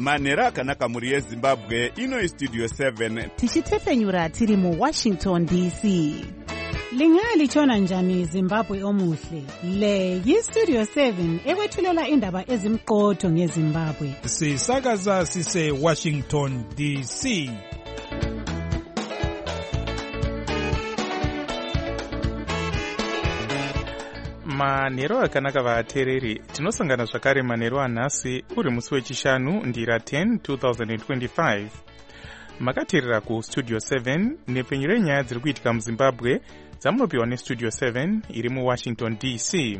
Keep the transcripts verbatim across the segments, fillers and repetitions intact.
manhero akanaka mhuri yezimbabwe. Ino Studio seven tichitefenyura tiri mu Washington D C. Lingalitshona njani Zimbabwe omuhle? Le yi-Studio seven ekwethulela indaba ezimqotho ngeZimbabwe. Sisakaza sise Washington D C. Manhero akanaka vatereri, tinosangana zvakare manhero anhasi uri musi wechishanu ndira ten twenty twenty-five. Makateerera ku Studio seven nepfenyu renyaya dziri kuitika muZimbabwe dzamunopiwa neStudio seven iri mu Washington D C.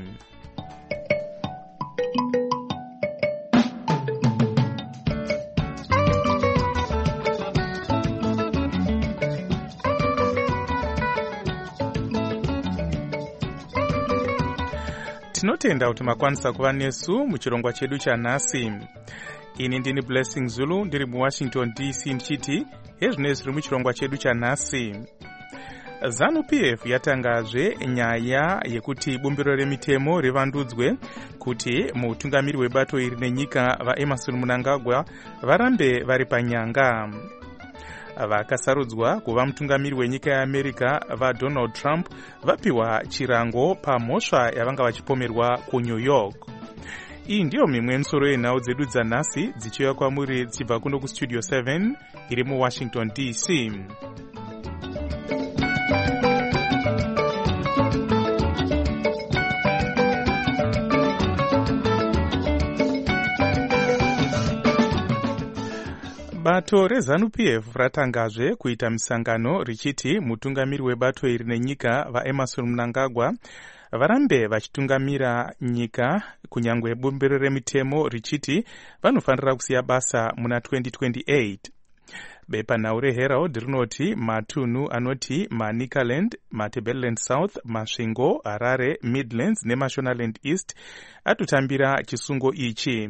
Tinotenda kuti makwanisa kuva nesu muchirongwa chedu chanhasi. Ini ndini Blessing Zulu ndiri mu Washington D C ndichiti hezvino zviri muchirongwa chedu chanhasi. ZANU P F yatangazve nyaya yekuti bumbiro remitemo rivandudzwe kuti mutungamiri webato iri nenyika vaEmerson Mnangagwa varambe vari panyanga. Vakasarudzwa kuva mutungamiri wenyika yeAmerica vaDonald Trump vapiwa chirango pamhosva yavanga vachipomerwa kuNew York. Iyi ndiyo mimwe misoro yenhau dzedu dzanhasi dzichiuya kwamuri dzichibva kuno kuStudio seven iri mu Washington D C. Bato reZANU P F ratangazve kuita misangano richiti mutungamiri webato iri nenyika vaEmerson Mnangagwa varambe vachitungamira nyika kunyangwe bumbiro remitemo richiti vanofanira kusiya basa muna twenty twenty-eight. Bepanhau reHerald rinoti matunhu anoti maNicaland, maTebeleland South, Masvingo, Harare, Midlands neMashonaland East atotambira chisungo ichi.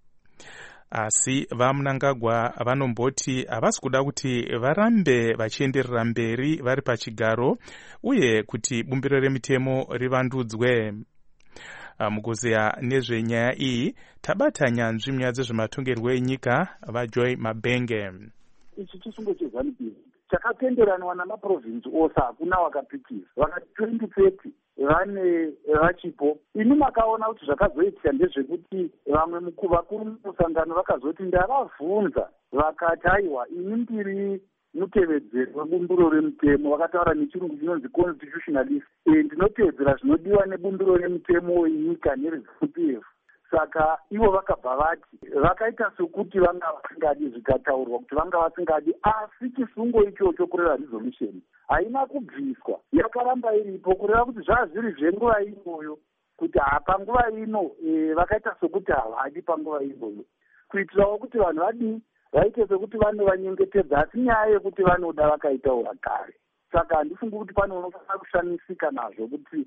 Asi vaMnangagwa vanomboti havasi kuda kuti varambe vachienderera mberi vari pachigaro uye kuti bumbiro remitemo rivandudzwe. Mukuzeya nezvenyaya iyi tabata nyanzvi munyaya dzezvematongerwo enyika vaJoy Mabenge. Ichi chisungo cheZANU P F chakatenderanwa namaprovinsi ose, hakuna wakapikisa. Vakati twenty thirty vane vachipo. Ini makaona kuti zvakazoitika ndezvekuti vamwe vakuru mumusangano vakazoti ndavabvunza vakati aiwa ini ndiri mutevedzeri webumbiro remitemo, vakataura nechirungu chinonzi constitutionalist, ndinotevedzera zvinodiwa nebumbiro remitemo wenyika nereZANU P F. Saka ivo vakabva vati vakaita sekuti vanga vasingadi zvikataurwa kuti vanga vasingadi, asi chisungo ichocho kureva resolution haina kubviswa, yakaramba iripo kureva kuti zvazviri zvenguva iyoyo kuti panguva ino e, vakaita sekuti havadi panguva iyoyo kuitirawo kuti vanhu vadii vaite sekuti vanovanyengetedza, asi nyaya yekuti vanoda vakaitaura kare. Saka handifungi kuti pane unofanira kushamisika nazvo kuti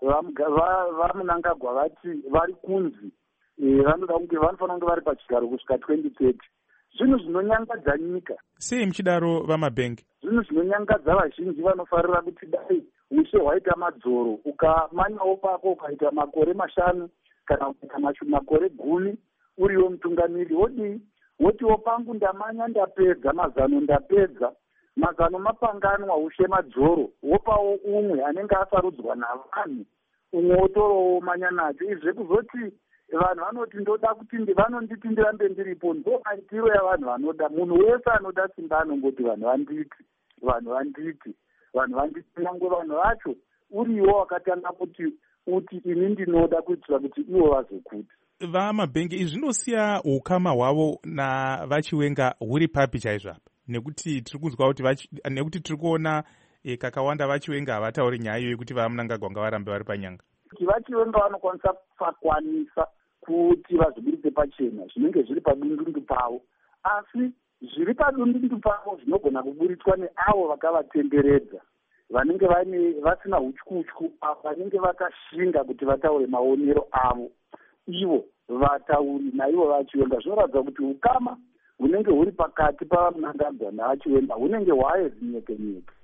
vaMnangagwa vati vari kunzi vanoda kunge vanofanira kunge vari pachigaro kusvika twenty thirty. Zvinhu zvinonyangadza nyika. Sei muchidaro vamabhengi? Zvinhu zvinonyangadza vazhinji vanofarira kuti dai ushe hwaita madzoro ukamanyawo pako ukaita makore mashanu kana ukaita makore gumi uriwo mutungamiri wodii wotiwo pangu ndamanya ndapedza mazano ndapedza mazano mapanganwa ushe madzoro wopawo umwe anenge asarudzwa navanhu umwe wotorowo manya nacho. Izvi kuzoti vanhu vanoti ndoda kuti vanonditi ndirambe ndiripo, ndo maitiro yavanhu vanoda. Munhu wese anoda simba anongoti vanhu vanditi vanhu vanditi vanhu vanditi nyangwe vanhu vacho uriwo wakatanga kuti uti ini ndinoda kuitira kuti ivo vazokuti. VaMabhengi, izvi zvinosiya ukama hwavo navaChiwenga huri papi chaizvo apa? Nekuti tiri kunzwa kuti nekuti tiri kuona e, kakawanda vaChiwenga havatauri nyaya iyoyi kuti vaMnangagwa ngavarambe vari panyanga. Kuti vaChiwenga vanokwanisa pakwanisa kuti vazviburitse pachena zvinenge zviri padundundu pavo, asi zviri padundundu pavo zvinogona kuburitswa neavo vakavatenderedza vanenge vane vasina utyutyu, vanenge vakashinga kuti vataure maonero avo. Ivo vatauri naivo vaChiwenga zvinoratidza kuti ukama hunenge huri pakati paMnangagwa navaChiwenga hunenge hwayezinyekenyeke.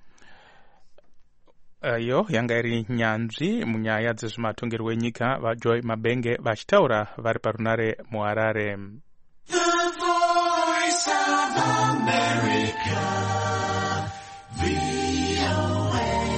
Iyo yanga iri nyanzvi munyaya dzezvematongerwo enyika vaJoy Mabenge vachitaura vari parunare muHarare. America, V O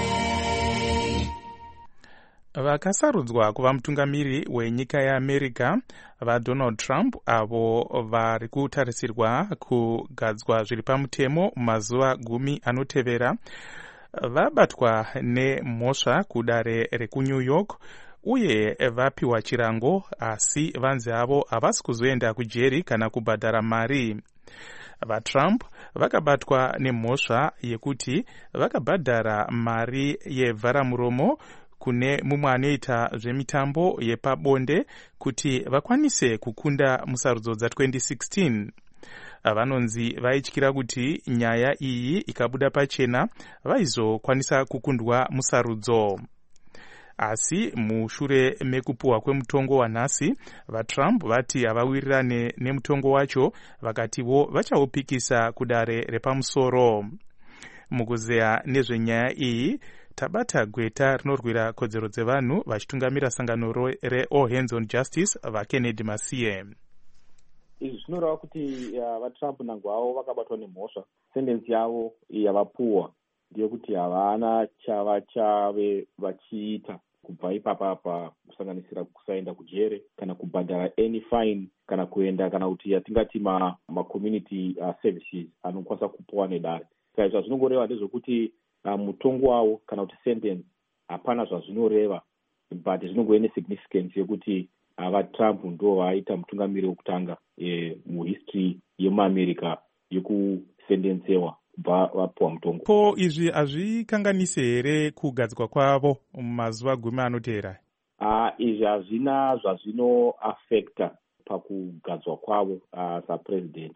A. Vakasarudzwa kuva mutungamiri wenyika yeAmerica vaDonald Trump avo vari kutarisirwa kugadzwa zviri pamutemo mumazuva gumi anotevera vabatwa nemhosva kudare rekuNew York uye vapiwa chirango, asi vanzi avo havasi kuzoenda kujeri kana kubhadhara mari. VaTrump vakabatwa nemhosva yekuti vakabhadhara mari yevharamuromo kune mumwe anoita zvemitambo yepabonde kuti vakwanise kukunda musarudzo dza-twenty sixteen. Vanonzi vaityira kuti nyaya iyi ikabuda pachena vaizokwanisa kukundwa musarudzo. Asi mushure mekupuwa kwemutongo wanhasi, vaTrump vati havawirirane nemutongo wacho, vakativo vachaupikisa kudare repamusoro. Mukuzeya nezvenyaya iyi, tabata gweta rinorwira kodzero dzevanhu vachitungamira sangano reAll Hands on Justice vaKennedy Masiye. Izvi zvinoreva kuti vaTrump nangwavo vakabatwa nemhosva. Sentensi yavo yavapuwa ndeyekuti havana chavachave vachiita kubva ipapa, kusanganisira kusaenda kujere kana kubhadhara any fine kana kuenda kana kuti yatingati ma, ma community uh, services anokwanisa kupuwa nedare. Saka izvo zvinongoreva ndezvekuti uh, mutongo wavo kana kuti sentence hapana zvazvinoreva, but zvinongove nesignificance yekuti vaTrump ndo vaita mutungamiri wekutanga e, muhistory yemuAmerica yekusentensewa kubva vapuwa mutongo. Po izvi hazvikanganise here kugadzwa kwavo mumazuva gumi anotevera? Uh, izvi hazvina zvazvinoafekta pakugadzwa kwavo uh, sapresident,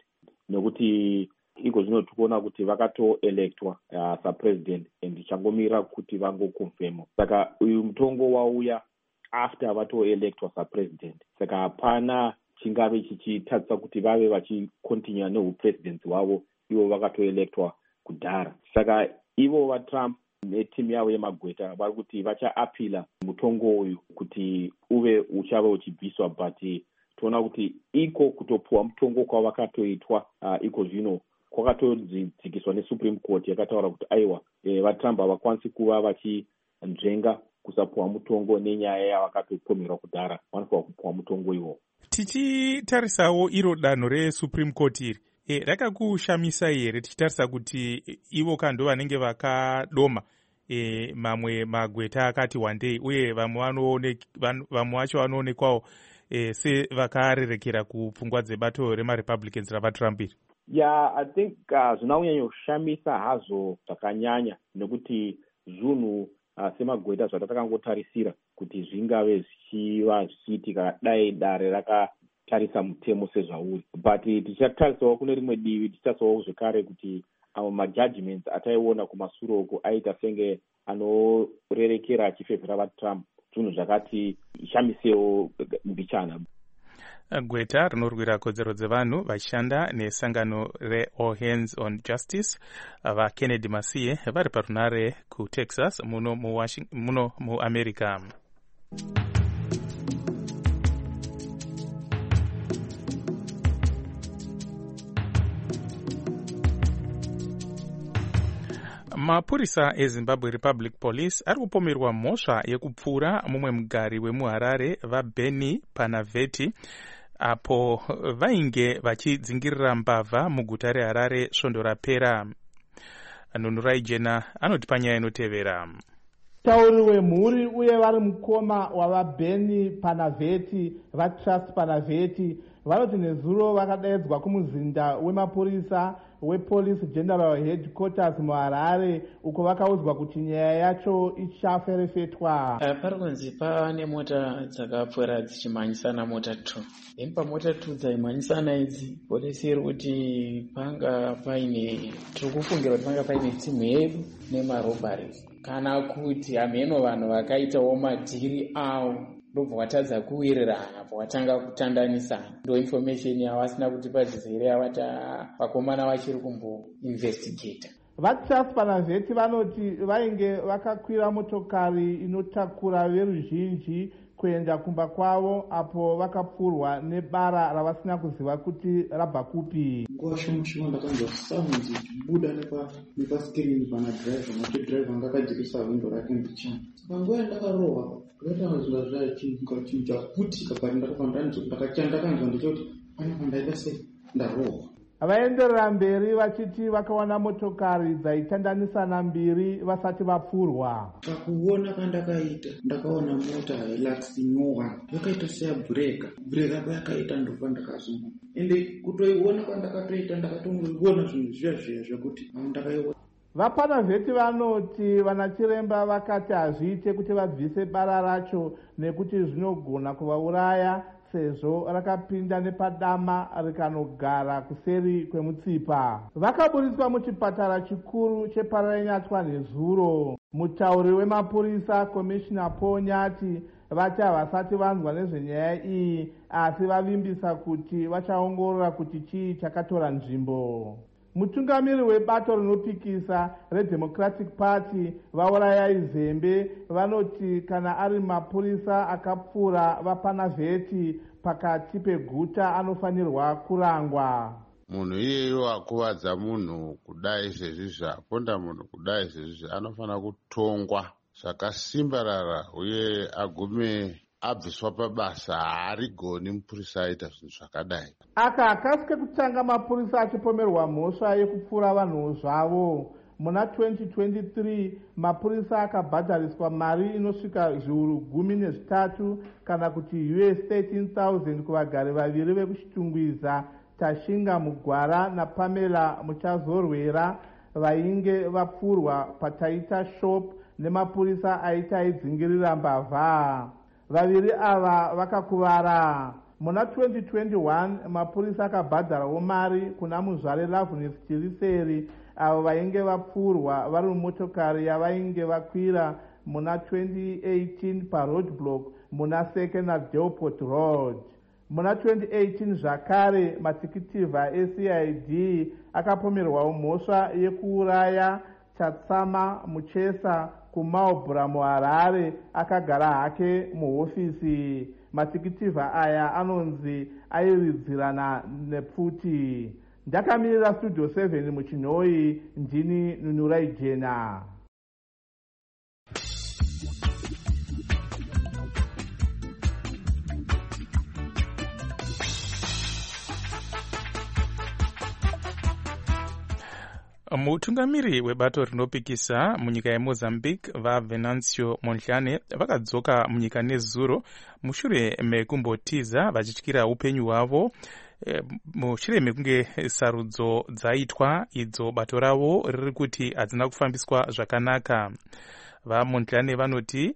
nekuti iko zvino tikuona kuti vakatoelektwa uh, sapresident and changomira kuti vangokonfirma. Saka uyu mutongo wauya after vatoelektwa sapresident, saka hapana chingave chichitatisa kuti vave vachikontinua neupresidency hwavo ivo vakatoelektwa kudhara. Saka ivo vaTrump netimu yavo yemagweta vari kuti vachaapila mutongo uyu kuti uve uchave uchibviswa, but toona kuti iko kutopuwa mutongo kwavakatoitwa uh, iko zvino kwakatodzikiswa neSupreme Court yakataura kuti aiwa e, vaTrump havakwanisi kuva vachinzvenga kusapuwa mutongo nenyaya yavakatopomerwa kudhara, vanofanira kupuwa mutongo iwo. Tichitarisawo iro danho reSupreme Court iri, e, rakakushamisa here tichitarisa kuti ivo kando vanenge vakadoma e, mamwe magweta akati wandei, uye vamwe vacho vanoonekwawo e, sevakarerekera kupfungwa dzebato remaRepublicans ravaTrump iri? Yeah, I think uh, zvinonyanyoshamisa hazvo zvakanyanya, nekuti zvinhu uh, semagweta zvatakangotarisira kuti zvingave zvichiva zvichiitika dai dare rakatarisa mutemo sezvauri. But tichatarisawo kune rimwe divi, tichitarisawo zvekare kuti amwe majudgments ataiona kumashure uko aita senge anorerekera achifevhera vaTrump, zvinhu zvakati shamisewo mbichana. Gweta rinorwira kodzero dzevanhu vachishanda nesangano reAll Hands on Justice vaKennedy Masiye vari parunare kuTexas muno muno muAmerica. Mapurisa eZimbabwe Republic Police ari kupomerwa mhosva yekupfura mumwe mugari wemuHarare vaBenny Panaveti apo vainge vachidzingirira mbavha muguta reHarare svondo rapera. Nunurai Jena anoti panyaya inotevera. Tauri wemhuri uye vari mukoma wavaBenny Panaveti vaTrust Panaveti vanoti nezuro vakadaidzwa kumuzinda wemapurisa wePolice General Headquarters muHarare uko vakaudzwa kuti nyaya yacho ichaferefetwa. Pari kunzi pane mota dzakapfuura dzichimhanyisana mota two. Then pamota two dzaimhanyisana idzi polisi iri kuti panga paine, tiri kufungira kuti panga paine timu yedu nemarobhari, kana kuti hameno vanhu vakaitawo madhiri avo ndobva watadza kuwirirana pawatanga kutandanisana. Ndo information yavasina kuti padzizere yavata vakomana vachiri kumboinvestigata. VaTrust Panaveti vanoti vainge vakakwira motokari inotakura veruzhinji kuenda kumba kwavo apo vakapfurwa nebara ravasina kuziva kuti rabva kupi. Nguva shoma shoma ndakanzwa sound ichibuda nepasikirini pana driver macho driver anga akadzikisa windo rake mbichana. Saka nguva yandakarohwa ndakatanga zvinhu chinhu chaputika pari ndakakanzwa ndichoti panapa ndaita sei ndarohwa. Vaenderera mberi vachiti vakawana motokari dzaitandanisana mbiri vasati vapfurwa. Pakuona kwandakaita ndakaona mota Hilux Noah yakaita seyabureka bureka yakaita ndofa ndakazungu ende kutoiona kwandakatoita ndakatongoiona zvinhu zviya zviya zvekuti ndakaiona. Vapanavheti vanoti vanachiremba vakati hazviite kuti vabvise bara racho nekuti zvinogona kuvauraya sezvo rakapinda nepadama rikanogara kuseri kwemutsipa. Vakaburiswa muchipatara chikuru cheParanyatwa nezuro. Mutauri wemapurisa Komishina Paul Nyati vati havasati vanzwa nezvenyaya iyi asi vavimbisa kuti vachaongorora kuti chii chakatora nzvimbo. Mutungamiri webato rinopikisa reDemocratic Party vaurayai Zembe vanoti kana ari mapurisa akapfura vapanavheti pakati peguta anofanirwa kurangwa. Munhu iyeyo akuvadza munhu kudai sezvizvi aponda munhu kudai sezvizvi anofanira kutongwa zvakasimbarara uye agume abviswa pabasa. Haarigoni mupurisa aita zvinhu zvakadai. Aka akasike kutanga mapurisa achipomerwa mhosva yekupfura vanhu zvavo. Muna twenty twenty-three mapurisa akabhadhariswa mari inosvika zviuru gumi nezvitatu kana kuti U S thirteen thousand kuvagari vaviri vekuchitungwiza Tashinga Mugwara naPamela Muchazorwera vainge vapfurwa paTaita Shop nemapurisa aita aidzingirira mbavha. Vaviri ava vakakuvara. Muna twenty twenty-one mapurisa akabhadharawo mari kuna muzvare Loveness Chiriseri avo vainge vapfurwa vari mumotokari yavainge vakwira muna twenty eighteen paroadblock muna second na Delport Road. Muna twenty eighteen zvakare matikitivha eC I D akapomerwawo mhosva yekuuraya Chatsama Muchesa kuMaubra muHarare akagara hake muhofisi. Matikitivha aya anonzi airidzirana nepfuti. Ndakamirira Studio seven muChinoi, ndini Nunurai Jena. Mutungamiri webato rinopikisa munyika yeMozambique vaVenancio Mondlane vakadzoka munyika nezuro mushure mekumbotiza vachityira upenyu hwavo e, mushure mekunge sarudzo dzaitwa idzo bato ravo riri kuti hadzina kufambiswa zvakanaka. VaMondlane vanoti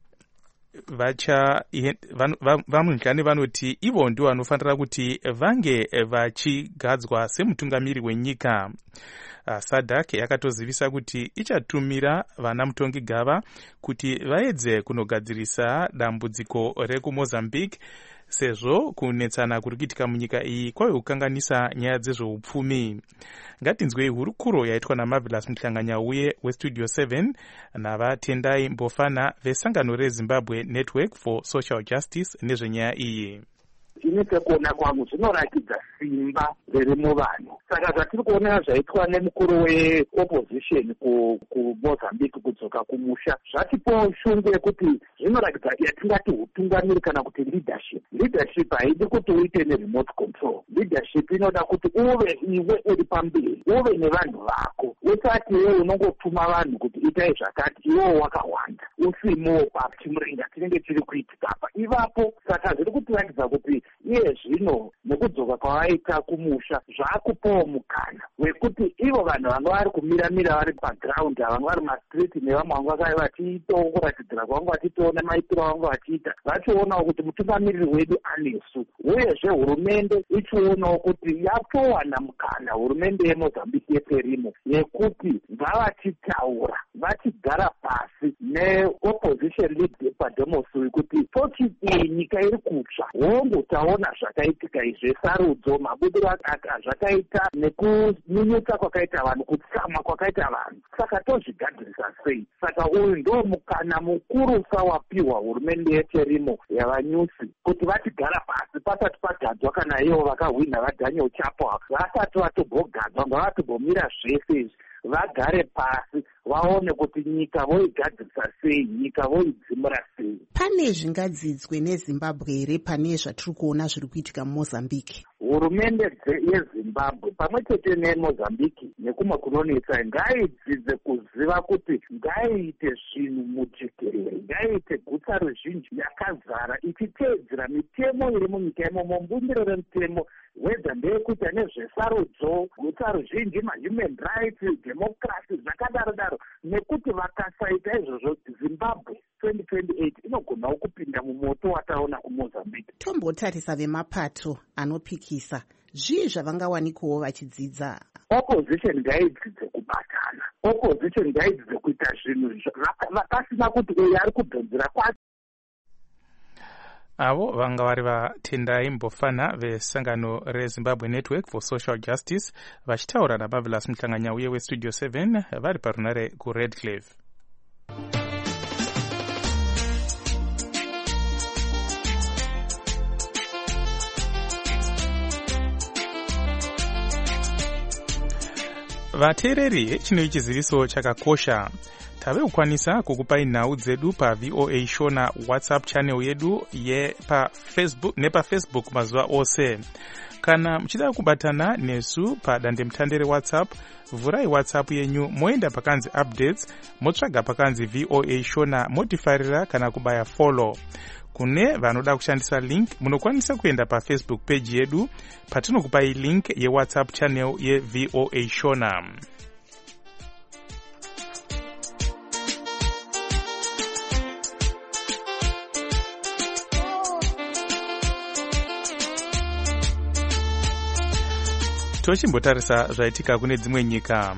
vacha vaMondlane vanoti ivo ndivo vanofanira kuti vange vachigadzwa semutungamiri wenyika. SADC yakatozivisa kuti ichatumira vana mutongi gava kuti vaedze kunogadzirisa dambudziko rekuMozambique sezvo kunetsana kuri kuitika munyika iyi kwave kukanganisa nyaya dzezveupfumi. Ngatinzwei hurukuro yaitwa naMarvelous Muhlanganyauye weStudio seven navatendai Mbofana vesangano reZimbabwe Network for Social Justice nezvenyaya iyi. Inete kuona kwangu zvinoratidza simba riri muvanhu. Saka zvatiri kuona zvaitwa nemukuru weopposition kuMozambique kudzoka kumusha zvatipo shungu yekuti zvinoratidza yatingati utungamiri kana kuti leadership. Leadership haidi kuti uite neremote control. Leadership inoda kuti uve iwe uri pamberi, uve nevanhu vako. Usati iwe unongotuma vanhu kuti itai zvakati iwewo wakawanda. Usimuwo pachimuringa chinenge chiri kuitika apa. Ivapo saka zviri kutiratidza kuti iye zvino nekudzoka kwavaita kumusha zvaakupawo mukana wekuti ivo vanhu vanga vari kumiramira vari paground vanga vari mastreet nevamwe vanga vakava vachiitawo kuratidzira kwavanga vachiitawo nemaitiro avanga vachiita vachionawo kuti mutungamiriri wedu anesu uyezve hurumende ichionawo kuti yatowana mukana hurumende yeMozambique yeperimo yekuti ngavachitaura vachigara pasi neopposition leader paDemosui kuti tochi iyi nyika iri kutsva hongu taona kuona zvakaitika zvesarudzo, mabudiro zvakaita nekunyunyuta kwakaita vanhu, kutsamwa kwakaita vanhu. Saka tozvigadzirisa sei? Saka uyu ndo mukana mukurusa wapiwa hurumende yeterimo yavanyusi kuti vatigara pasi pasati pagadzwa, kana ivo vakahwina vaDaniel Chapo vasati vatombogadzwa, ngavatombomira zvese izvi, vagare pasi vaone kuti nyika voigadzirisa sei, nyika voidzimura sei. Pane zvingadzidzwe neZimbabwe here pane zvatiri kuona zviri kuitika muMozambique? Hurumende yeZimbabwe pamwe chete neMozambique nekumwe kunonetsa ngaidzidze kuziva kuti ngaiite zvinhu mujekerere, ngaiite gutsa ruzhinji yakazara ichiteedzera mitemo iri munyika imomo, mbumbiro remutemo, wedza ndeyekuita nezvesarudzo, gutsa ruzhinji, mahuman rights, democracy, zvakadaro daro. Nekuti vakasaita izvozvo Zimbabwe twenty twenty-eight inogonawo kupinda mumoto wataona kuMozambique. Tombotarisa vemapato anopikisa, zvii zvavangawanikawo vachidzidza? Opposition ngaidzidze kubatana, opposition ngaidzidze kuita zvinhu vakasina kuti uyu ari kudhonzera kwacho. Avo vanga vari vatendai Mbofana vesangano reZimbabwe Network for Social Justice vachitaura naMarvelous Muhlanganya uye weStudio seven vari parunare kuRedcliffe. Vateereri, chino chiziviso chakakosha. Tave kukwanisa kukupai nhau dzedu pa V O A Shona WhatsApp channel yedu ye pa Facebook nepa Facebook mazuva ose. Kana mchida kubatana nesu pa dande mtandere WhatsApp, vurai WhatsApp yenyu moenda pakanzi updates, motsvaga pakanzi V O A Shona, motifarira kana kubaya follow. Kune vanoda kushandisa link, munokwanisa kuenda pa Facebook page yedu patinokupai link ye WhatsApp channel ye V O A Shona. Tochimbotarisa zvaitika kune dzimwe nyika.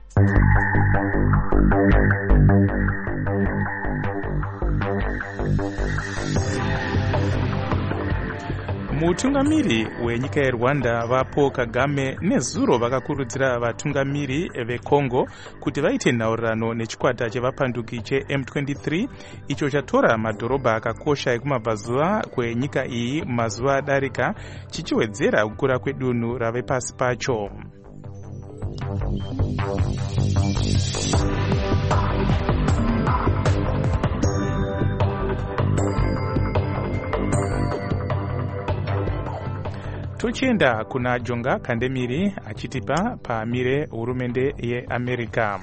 Mutungamiri wenyika yeRwanda vaPaul Kagame nezuro vakakurudzira vatungamiri veCongo kuti vaite nhaurirano nechikwata chevapanduki cheM twenty-three icho chatora madhorobha akakosha ekumabvazuva kwenyika iyi mazuva adarika, chichiwedzera kukura kwedunhu rave pasi pacho. Tochienda kuna Jonga Kandemiri achitipa paamire hurumende yeAmerika.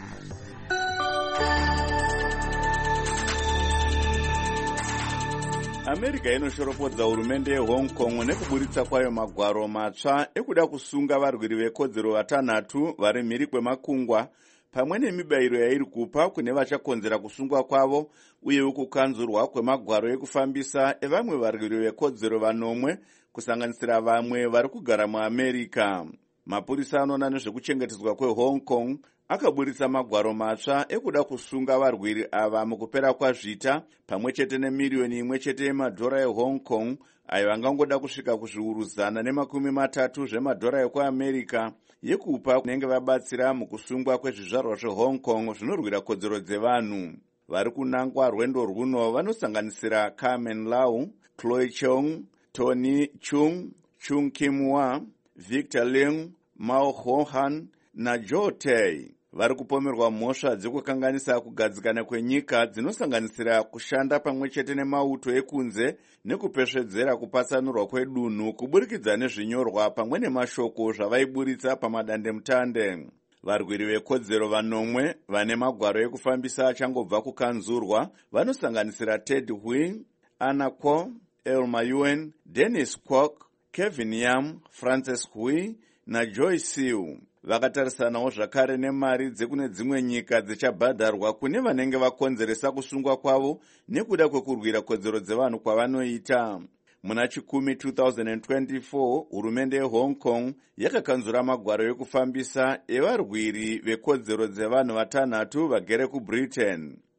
Amerika inoshoropodza hurumende yeHong Kong nekuburitsa kwayo magwaro matsva ekuda kusunga varwiri vekodzero vatanhatu vari mhiri kwemakungwa, pamwe nemibayiro yairi kupa kune vachakonzera kusungwa kwavo, uye kukanzurwa kwemagwaro ekufambisa evamwe varwiri vekodzero vanomwe, kusanganisira vamwe vari kugara muAmerika. Mapurisa anoona nezvekuchengetedzwa kweHong Kong akaburitsa magwaro matsva ekuda kusunga varwiri ava mukupera kwazvita, pamwe chete nemiliyoni imwe chete yemadhora eHong Kong ayo angangoda kusvika kuzviuru zana nemakumi matatu zvemadhora ekuAmerika yekupa kunenge vabatsira mukusungwa kwezvizvarwa zveHong Kong zvinorwira kodzero dzevanhu. Vari kunangwa rwendo rwuno vanosanganisira Carmen Lau, Chloe Chong, Tony Chung, Chung Kim-wa, Victor Ling, Mao Ho-han naJoe Tay. Vari kupomerwa mhosva dzekukanganisa kugadzikana kwenyika dzinosanganisira kushanda pamwe chete nemauto ekunze nekupesvedzera kupatsanurwa kwedunhu kuburikidza nezvinyorwa pamwe nemashoko zvavaiburitsa pamadandemutande. Varwiri vekodzero vanomwe vane magwaro ekufambisa achangobva kukanzurwa vanosanganisira Ted Hui, Anna Kwok, Elma Yuen, Dennis Kwok, Kevin Yam, Frances Hui naJoy Siu. Vakatarisanawo zvakare nemari dzekune dzimwe nyika dzichabhadharwa kune vanenge vakonzeresa kusungwa kwavo nekuda kwekurwira kodzero dzevanhu kwavanoita. Muna chikumi two thousand twenty-four, hurumende yeHong Kong yakakanzura magwaro ekufambisa evarwiri vekodzero dzevanhu vatanhatu vagere kuBritain.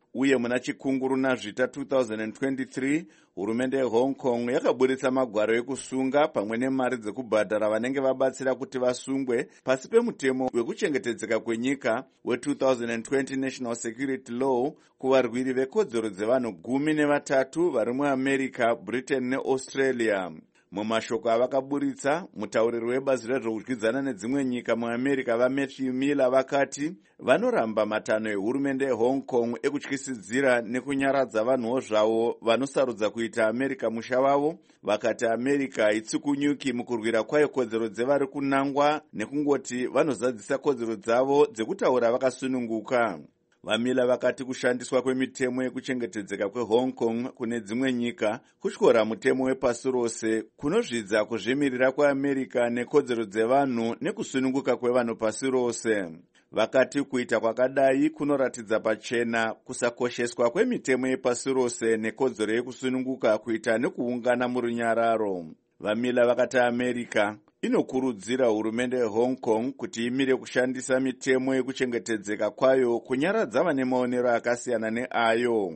uye muna chikunguru nazvita two thousand twenty-three hurumende yeHong Kong yakaburitsa magwaro ekusunga pamwe nemari dzekubhadhara vanenge vabatsira kuti vasungwe pasi pemutemo wekuchengetedzeka kwenyika we two thousand twenty National Security Law kuvarwiri vekodzero dzevanhu gumi nevatatu vari muAmerica, Britain neAustralia. Mumashoko avakaburitsa, mutauriri webazi rezvokudyidzana nedzimwe nyika muAmerica vaMatthew Miller vakati vanoramba matanho ehurumende yeHong Kong ekutyisidzira nekunyaradza vanhuwo zvavo vanosarudza kuita America musha wavo. Vakati America haitsikunyuki mukurwira kwayo kodzero dzevari kunangwa nekungoti vanozadzisa kodzero dzavo dzekutaura vakasununguka. Vamila vakati kushandiswa kwemitemo yekuchengetedzeka kweHong Kong kune dzimwe nyika kutyora mutemo wepasi rose kunozvidza kuzvimirira kweAmerica nekodzero dzevanhu nekusununguka kwevanhu pasi rose. Vakati kuita kwakadai kunoratidza pachena kusakosheswa kwemitemo yepasi rose nekodzero yekusununguka kuita nekuungana murunyararo. Vamila vakati America inokurudzira hurumende yeHong Kong kuti imire kushandisa mitemo yekuchengetedzeka kwayo kunyaradza vane maonero akasiyana neayo.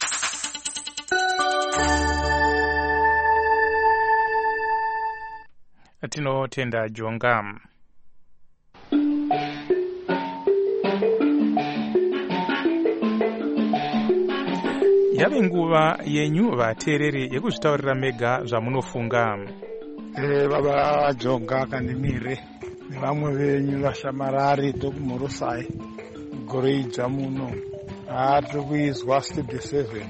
Tinotenda Jonga. Yave nguva yenyu vateereri yekuzvitaurira mega zvamunofunga. Eh baba Jonga kanimire nevamwe venyu vashamarari tokumurusai goreidza muno atiri kuizwa studio seven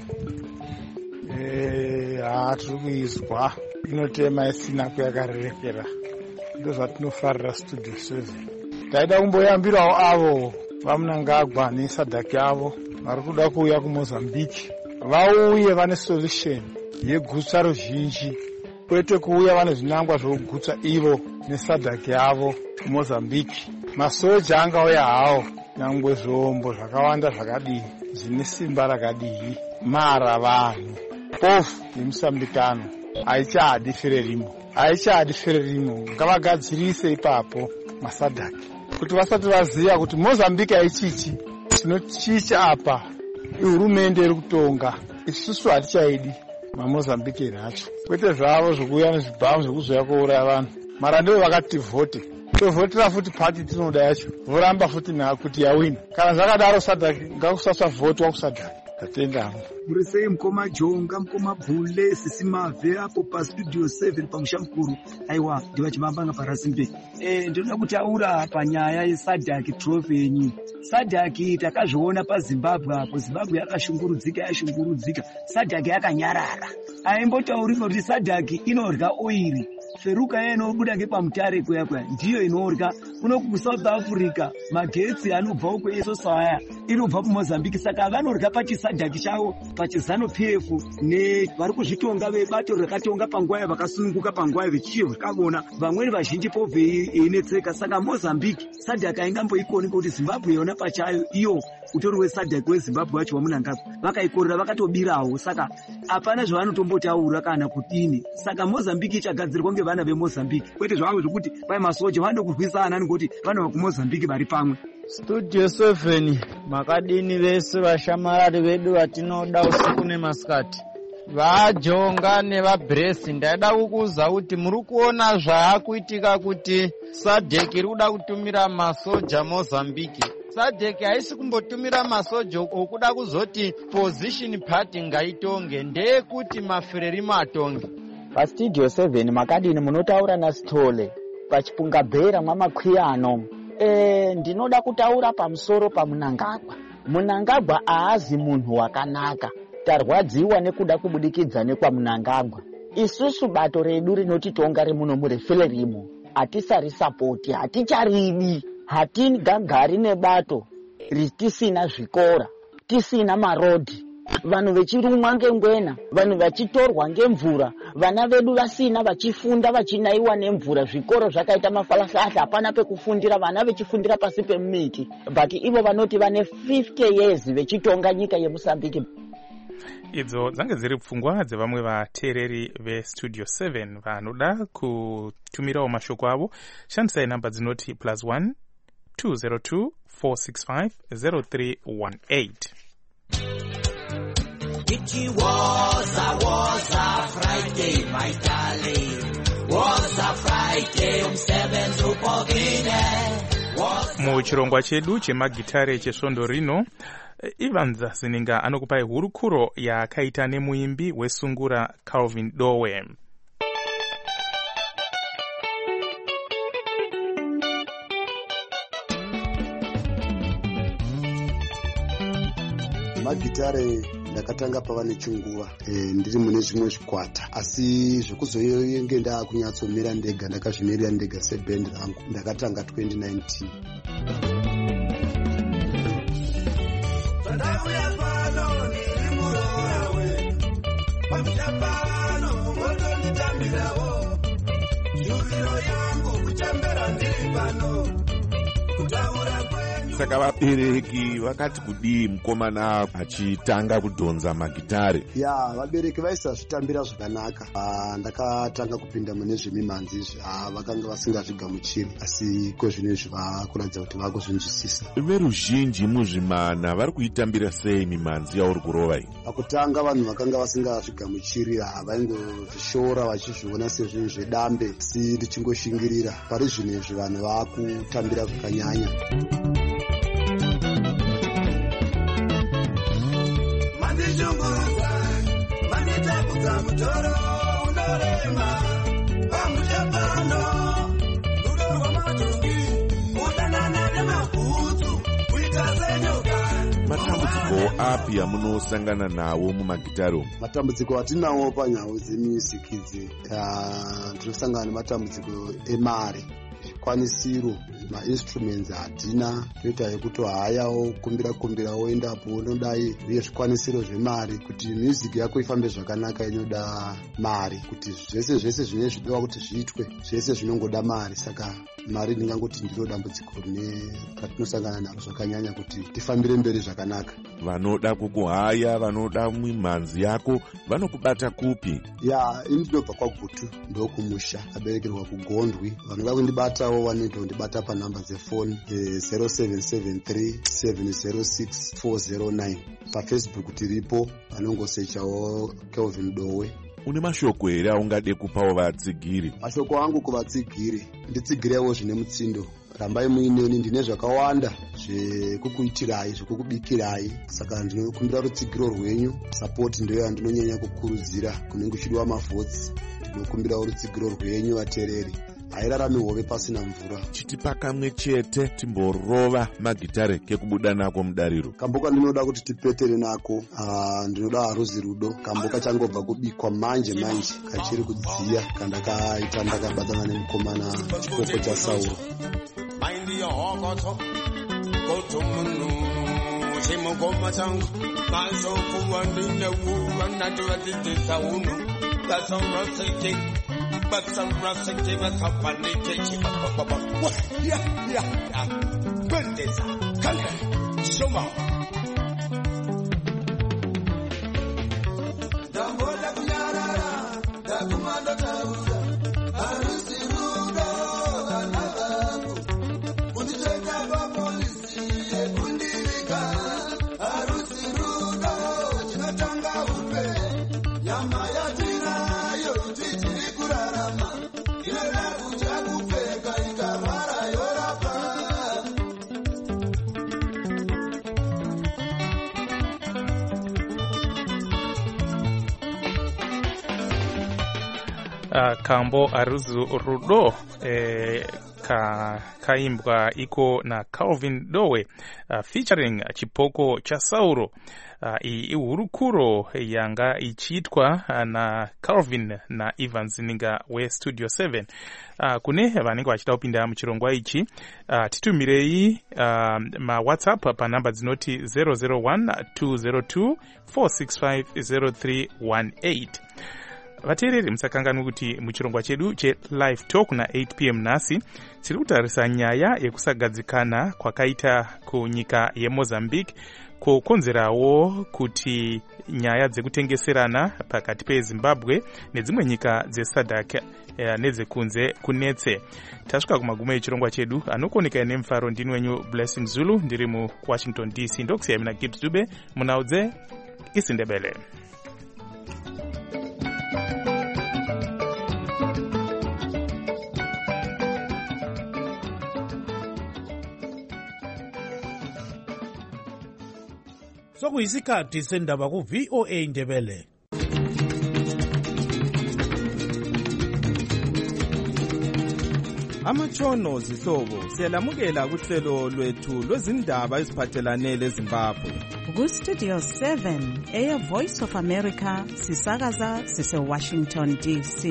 eh atiri kuizwa inotema isina kuyakarerekera ndozvatinofarira studio seven. Taida kumboyambirawo avo vamunangagwa nesadhaki avo vari kuda kuuya kuMozambique vauye vane solution yegutsa ruzhinji kwete kuuya vane zvinangwa zvokugutsa ivo nesadhaki yavo kuMozambique. Masoja angauya hawo nyangwe zvombo zvakawanda zvakadii zvine simba rakadii mara vanhu pofu yemusambikano haichadi fererimo haichadi fererimo ngavagadzirise ipapo masadhaki kuti vasati vaziva kuti Mozambique haichichi tinochicha apa ihurumende iri kutonga isusu hatichaidi maMozambique nacho kwete zvavo zvokuuya nezvibhamu zvekuzoya kuuraya vanhu mara ndivo vakati vhote tovhotera futi pati tinoda yacho voramba futi nayo kuti yawina kana zvakadaro sadhaki ngakusasavhotwa kusadhaki. Tatendamo murisei mukoma Jonga mukoma Bhule sisi Mavhe apo pastudio seven pamusha mukuru. Aiwa ndiva chimambanga parasimbe eh ndinoda kutaura panyaya yesadhaki trophy yenyu. Sadhaki takazviona paZimbabwe apo Zimbabwe yakashungurudzika yashungurudzika sadhaki yakanyarara. Aimbotauri kuti sadhaki inorya oiri feruka yenobuda ngepamutare kuya kuya ndiyo inorya kuno kuSouth Africa magetsi anobva uko esoso aya inobva kuMozambique saka vanorya pachisadhaki chavo pachizano P F ne vari kuzvitonga vebato rakatonga panguva vakasununguka panguva vechichivakavona vamweni vazhinji pobve einetseka saka Mozambique sadhaki aingamboikoni kuti Zimbabwe yona pachayo iyo utori wesadhaki weZimbabwe wacho wamunangagwa vakaikorera vakatobirawo saka hapana zvavanotombotaura kana kudini saka Mozambique ichagadzirwa ngevana veMozambique kwete zvavo zvokuti pai masoja vanoda kurwisana nekuti vana vakuMozambique vari pamwe. Studio seven makadini vese vashamarari vedu vatinoda usiku nemasikati vaJonga nevaBresi ndaida kukuza kuti muri kuona zvaakuitika kuti sadheki iri kuda kutumira masoja Mozambique. Sadheki haisi kumbotumira masoja okuda kuzoti position party ngaitonge ndeyekuti mafererimo atonge. Pastudio seven makadini munotaura naSitole pachipungabhera mwamakwiyano. Eh ndinoda kutaura pamusoro paMunangagwa. Munangagwa aazi munhu wakanaka. Tarwadziwa nekuda kubudikidza nekwaMunangagwa. Isusu bato redu rinotitonga remuno murefererimo hatisarisapoti haticharidi hatigagari nebato tisina zvikora tisina marodhi vanhu vechirumwa ngengwena vanhu vachitorwa ngemvura vana vedu vasina vachifunda vachinaiwa nemvura zvikoro zvakaita mafalasasa hapana pekufundira vana vechifundira pasi pemiti but ivo vanoti vane fifty years vechitonga nyika yeMozambique. Idzo dzange dziri pfungwa dzevamwe vateereri vestudio seven vanoda kutumirawo mashoko avo. Shandisai namba dzinoti plus one two zero two four six five zero three one eight. It was a, was a Friday, my darling. Was a Friday, umsebenzi upokile. Mu chirongwa chedu chemagitare chesvondo rino, Evans Zininga anokupai hurukuro yakaita nemuimbi wesungura Calvin Dowe. Magitare ndakatanga pava nechinguva e, ndiri mune zvimwe zvikwata, asi zvekuzoyenge ndakunyatsomira ndega ndakazvimirira ndega sebhendi rangu ndakatanga twenty nineteen. Saka vabereki vakati kudii mukomana achitanga kudhonza magitare? Ya, vabereki vaisazvitambira zvakanaka. Ndakatanga kupinda mune zvemimhanzi izvi vakanga vasingazvigamuchiri, asi kozvinezvi vakuratidza kuti vakuzvinzwisisa. Veruzhinji muzvimana vari kuitambira sei mimhanzi yauri kurova iyi? Pakutanga vanhu vakanga vasingazvigamuchiri vaingozvishora vachizviona sezvinhu zvedambe, asi ndichingoshingira pari zvinezvi vanhu vakutambira zvakanyanya. Matambudziko api amunosangana nawo mumagitare? Matambudziko atinawo panyaya dzemusiki idzi, tinosangana nematambudziko emari, zvikwanisiro, mainstruments hatina, toita yekutohayawo kumbira kumbira woendapo unodai, uye zvikwanisiro zvemari kuti music yako ifambe zvakanaka inoda mari, kuti zvese zvese zvine zvidiwa kuti zviitwe zvese zvinongoda mari. Saka mari ndingangoti ndiro dambudziko rine ratinosangana naro zvakanyanya kuti tifambire mberi zvakanaka. Vanoda kukuhaya, vanoda mimhanzi yako, vanokubata kupi? Ya, ini ndinobva kwaGutu, ndokumusha, aberekerwa kuGondwi. Vanoda kundibatawo vanoita kundibata panhamba dzefoni zero seven seven three seven zero six four zero nine. PaFacebook tiripo, vanongosechawo Calvin Dowe. Une mashoko here aungade kupawo vatsigiri? Mashoko angu kuvatsigiri, nditsigirewo zvine mutsindo. Rambai muineni, ndine zvakawanda zvekukuitirai, zvekukubikirai. Saka ndinokumbira rutsigiro rwenyu. Support ndiyo yandinonyanya kukurudzira kunenge kuchidiwa mavhotsi. Ndinokumbira rutsigiro rwenyu vateereri. Hairarami hove pasina mvura. Chitipa kamwe chete timborova magitare kekubuda nako mudariro. Kamboka ndinoda kuti tipetere nako, uh, ndinoda haruzi rudo. Kamboka changobva kubikwa manje manje, kachiri kudziya kandakaita ndakabatana nemukomana chikoko chaSauro. Mind your heart, go to Munu, Simogoma Sang, Maso Kuan, the woman, and the Saunu, that's all Rossity. But some rusty was up and they take him up. Yeah, yeah, yeah. Good this. Come here. Show me. Dambola Kunyara, Dakumanda Tausa, Arusi Rudo, Anabu, Unditeka Police, Undiriga, Arusi Rudo, Chinatanga Upe, Yamaya Tina, Yotiti. Uh, kambo aruzu rudo eh, ka kaimbwa iko na Calvin Dowe uh, featuring chipoko cha Sauro. Uh, ihurukuro yanga ichiitwa uh, na Calvin na Evans Zininga we Studio seven. Uh, kune vanenge vachida kupinda muchirongwa ichi, uh, titumirei uh, ma WhatsApp pa namba dzinoti zero zero one two zero two four six five zero three one eight. vateereri musakanganwa kuti muchirongwa chedu chelive talk na eight p m nhasi tiri kutarisa nyaya yekusagadzikana kwakaita kunyika yemozambique kukonzerawo kuti nyaya dzekutengeserana pakati pezimbabwe nedzimwe nyika dzesadc nedzekunze kunetse. Tasvika kumagumo echirongwa chedu, anokoneka nemufaro ndini wenyu Blessing Zulu, ndiri muWashington D C. Ndokusiyai muna Gibbs Dube munaudze isiNdebele. Sokuyisikhathi sendaba ku V O A Ndebele. Amatshono zihlobo siyalamukela kuhlelo lwethu lwezindaba eziphathelane leZimbabwe. Ku Studio seven Air Voice of America sisakaza sise Washington D C.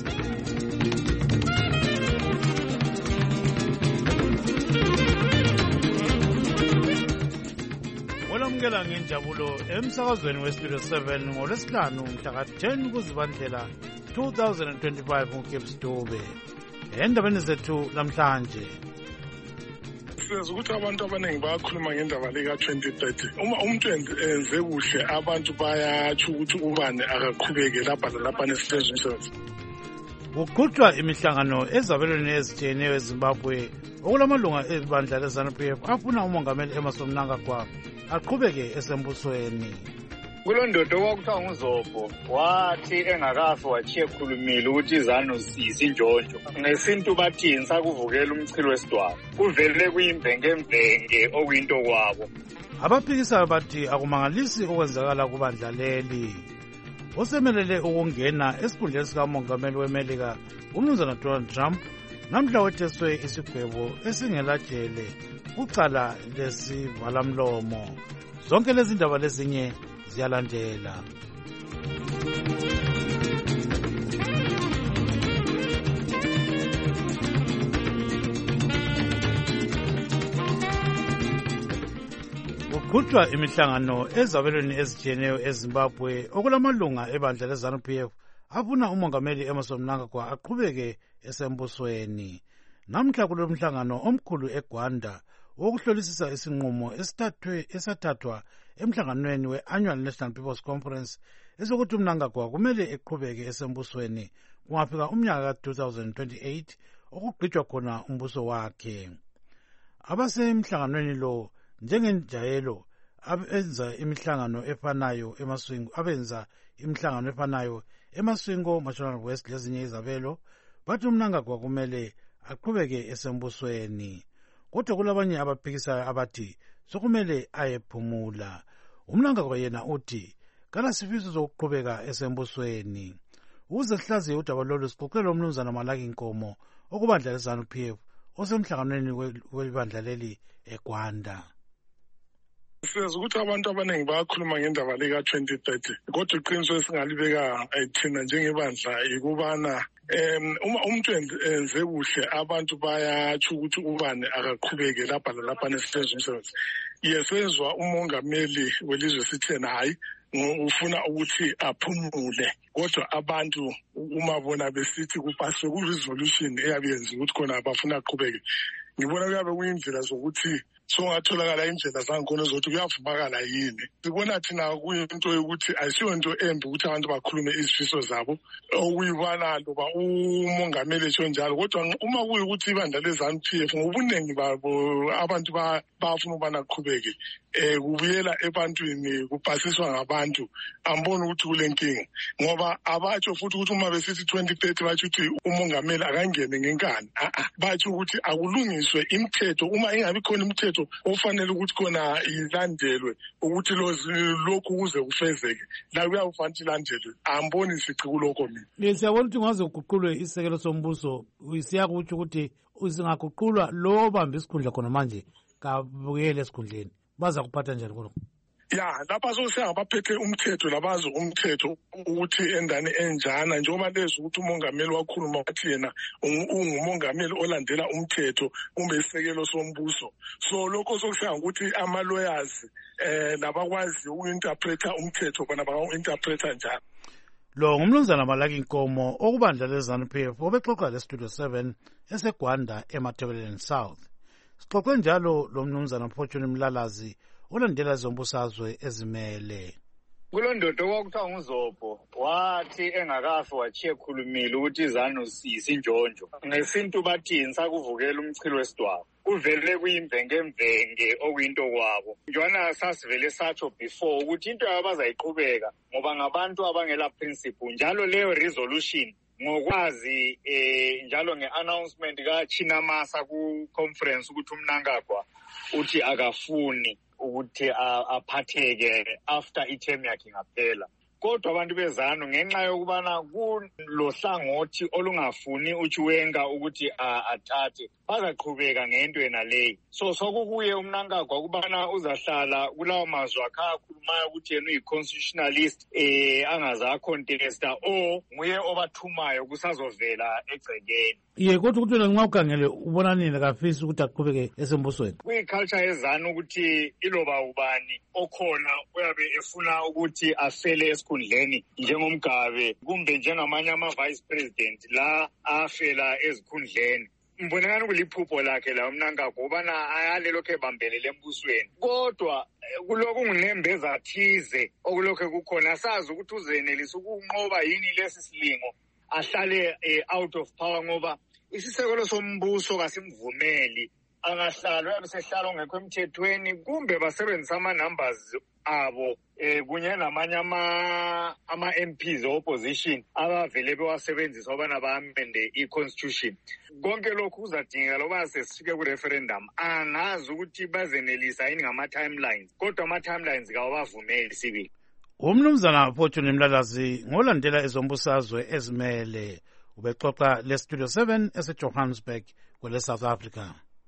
Olamukela ngenjabulo emsakazweni we Studio seven ngolwesihlanu mhla ten kuZibandlela twenty twenty-five kuGibbs Dube. Endabeni zethu namhlanje siyazi ukuthi abantu abaningi bayakhuluma ngendaba leka twenty thirty. Uma umuntu enze kuhle abantu bayatsho ukuthi ubani akaqhubeke lapha lapha nesizwe. Kuqhutshwa imihlangano ezabelweni ezitshiyeneyo eZimbabwe okulamalunga ebandla leZANU-P F afuna umongameli Emmerson Mnangagwa aqhubeke esembusweni. Kulondodo kwakuthiwa nguZobho wathi engakafi wachiye khulumile ukuthi izanu izinjonjo ngesintu bathi ngisakuvukela umchilo wesidwaba kuvele kuyimvenge okuyinto kwabo. Abaphikisayo bathi akumangalisi okwenzakala kubandla leli. Osemelele ukungena esikhundleni sikamongameli weMelika uMnumzana Donald Trump namhla wetheswe isigwebo esingelajele kucala lesivalamlomo. Zonke lezi ndaba lezinye ziyalandela. Kuqhutshwa imihlangano ezabelweni ezitshiyeneyo eZimbabwe okulamalunga ebandla leZANU-P F afuna umongameli Emmerson Mnangagwa aqhubeke esembusweni. Namhla kulo mhlangano omkhulu eGwanda wokuhlolisisa isinqumo esithathwe esathathwa emhlanganweni we-Annual National People's Conference esokuthi uMnangagwa kumele eqhubeke esembusweni kungafika umnyaka ka twenty twenty-eight okugqitshwa khona umbuso wakhe. Abasemhlanganweni lo njengenjayelo abenza imihlangano efanayo emaswingo abenza imihlangano efanayo emaswingo National West lezinye izabelo bathi uMnangagwa kumele aqhubeke esembusweni. Kodwa kulabanye abaphikisayo abathi sokumele ayephumula. uMnangagwa yena uthi kala sifiso zokuqhubeka esembusweni. Uze sihlaziye udaba lolu sixoxele uMnumzana Malaki Nkomo okubandla leZANU-P F osemhlanganweni webandla leli eGwanda. Siyazi ukuthi abantu abaningi bayakhuluma ngendaba leka twenty thirty kodwa iqiniso esingalibeka thina njengebandla ikubana Um uma umuntu enze kuhle abantu bayatsho ukuthi ubani akaqhubeke lapha lapha nesizwe. Yesezwa umongameli welizwe sithena hayi ufuna ukuthi aphumule kodwa abantu uma bona besithi kupaswe ku resolution eyabenza ukuthi khona abafuna aqhubeke. Ngibona kuyabe kuyindlela zokuthi songatholakala indlela zankhona zokuthi kuyavumakala yini. Sibona thina kuyinto yokuthi ayisiyo into embi ukuthi abantu bakhulume izifiso zabo okuyibana loba umongameli esho njalo kodwa uma kuyukuthi ibandla leZANU-P F ngobuningi babo abantu bafuna ubana aqhubeke eh kubuyela ebantwini kupasiswa ngabantu ambona ukuthi kulenkinga ngoba abatsho futhi ukuthi uma besithi twenty thirty batsho ukuthi umongameli akangene ngenkani batsho ukuthi akulungiswe imithetho uma ingabi khona imithetho ofanele ukuthi khona ilandelwe ukuthi lokhu kuze kufezeke la kuyafanele ilandelwe amboni isici kuloko mina. Lesiyabona ukuthi ngaze kuguqulwe isekelo sombuso siyakuthi ukuthi usingaguqulwa lo bamba isikhundla khona manje kabuyele esikhundleni baza kuphatha njani khona? Ya lapha sosiyabaphethe umthetho labazi umthetho ukuthi endane enjana njengoba lezo ukuthi umongameli wakhuluma wathi yena ungumongameli olandela umthetho kumbe isekelo sombuso. So lokho sokusenga ukuthi ama lawyers eh labakwazi uinterpreta umthetho bona baka interpreta njani. Lo ngumnumzana Malaki Nkomo okubandla leZANU P F obexoxa leStudio seven eseGwanda eMatabeleland South. Sixoxe njalo lo mnumzana Fortune Mlalazi olandela zombusazwe ezimele. Kulondodo kwakuthiwa nguZobho wathi engakafi wachiye ekhulumile ukuthi iZANU isinjonjo ngesintu bathi ngisakuvukela umchilo wesidwaba kuvele kuyimvenge-mvenge okuyinto kwabo njwana sasivele satsho before ukuthi into abazayiqhubeka ngoba ngabantu abangela principle njalo leyo resolution ngokwazi eh njalo nge-announcement kaChinamasa ku-conference ukuthi uMnangagwa uthi akafuni ukuthi aphatheke after iterm yakhe ngaphela. Kodwa abantu beZANU ngenxa yokubana kulohlangothi olungafuni uChiwenga ukuthi athathe bazaqhubeka ngento yena leyi. So sokukuye uMnangagwa kubana uzahlala kulawo mazwi akhe akhulumayo ukuthi yena uyi-constitutionalist eh angaza contesta o nguye obathumayo kusazovela egcekeni. Ye kodwa ukuthi wena nxa ukhangele ubona nini akafisi ukuthi aqhubeke esembusweni? Kuyi-culture yeZANU ukuthi iloba ubani okhona uyabe efuna ukuthi afele esikhundleni njengomgabe kumbe njengamanye ama-vice president la afela ezikhundleni. Mbonekani kuliphupho lakhe la uMnangagwa ubana ayalelokhu ebambelele embusweni. Kodwa kulokhu ngunembeza thize okulokhu kukhona sazi ukuthi uzenelisa ukunqoba yini lesi silingo ahlale out of power ngoba isisekelo sombuso kasimvumeli angahlala uyabe sehlala ongekho emthethweni kumbe basebenzisa ama-numbers abo eh kunye namanye ama ama-M Ps opposition abavele bewasebenzisa ubana baamende i-constitution. Konke lokhu kuzadingeka loba sesifike ku-referendum angazi ukuthi bazenelisa yini ngama-timelines kodwa ama-timelines kawabavumeli sibili. Umnumzana Fortune Mlalazi ngolandela ezombusazwe ezimele ubexoxa leStudio seven eseJohannesburg kwele South Africa.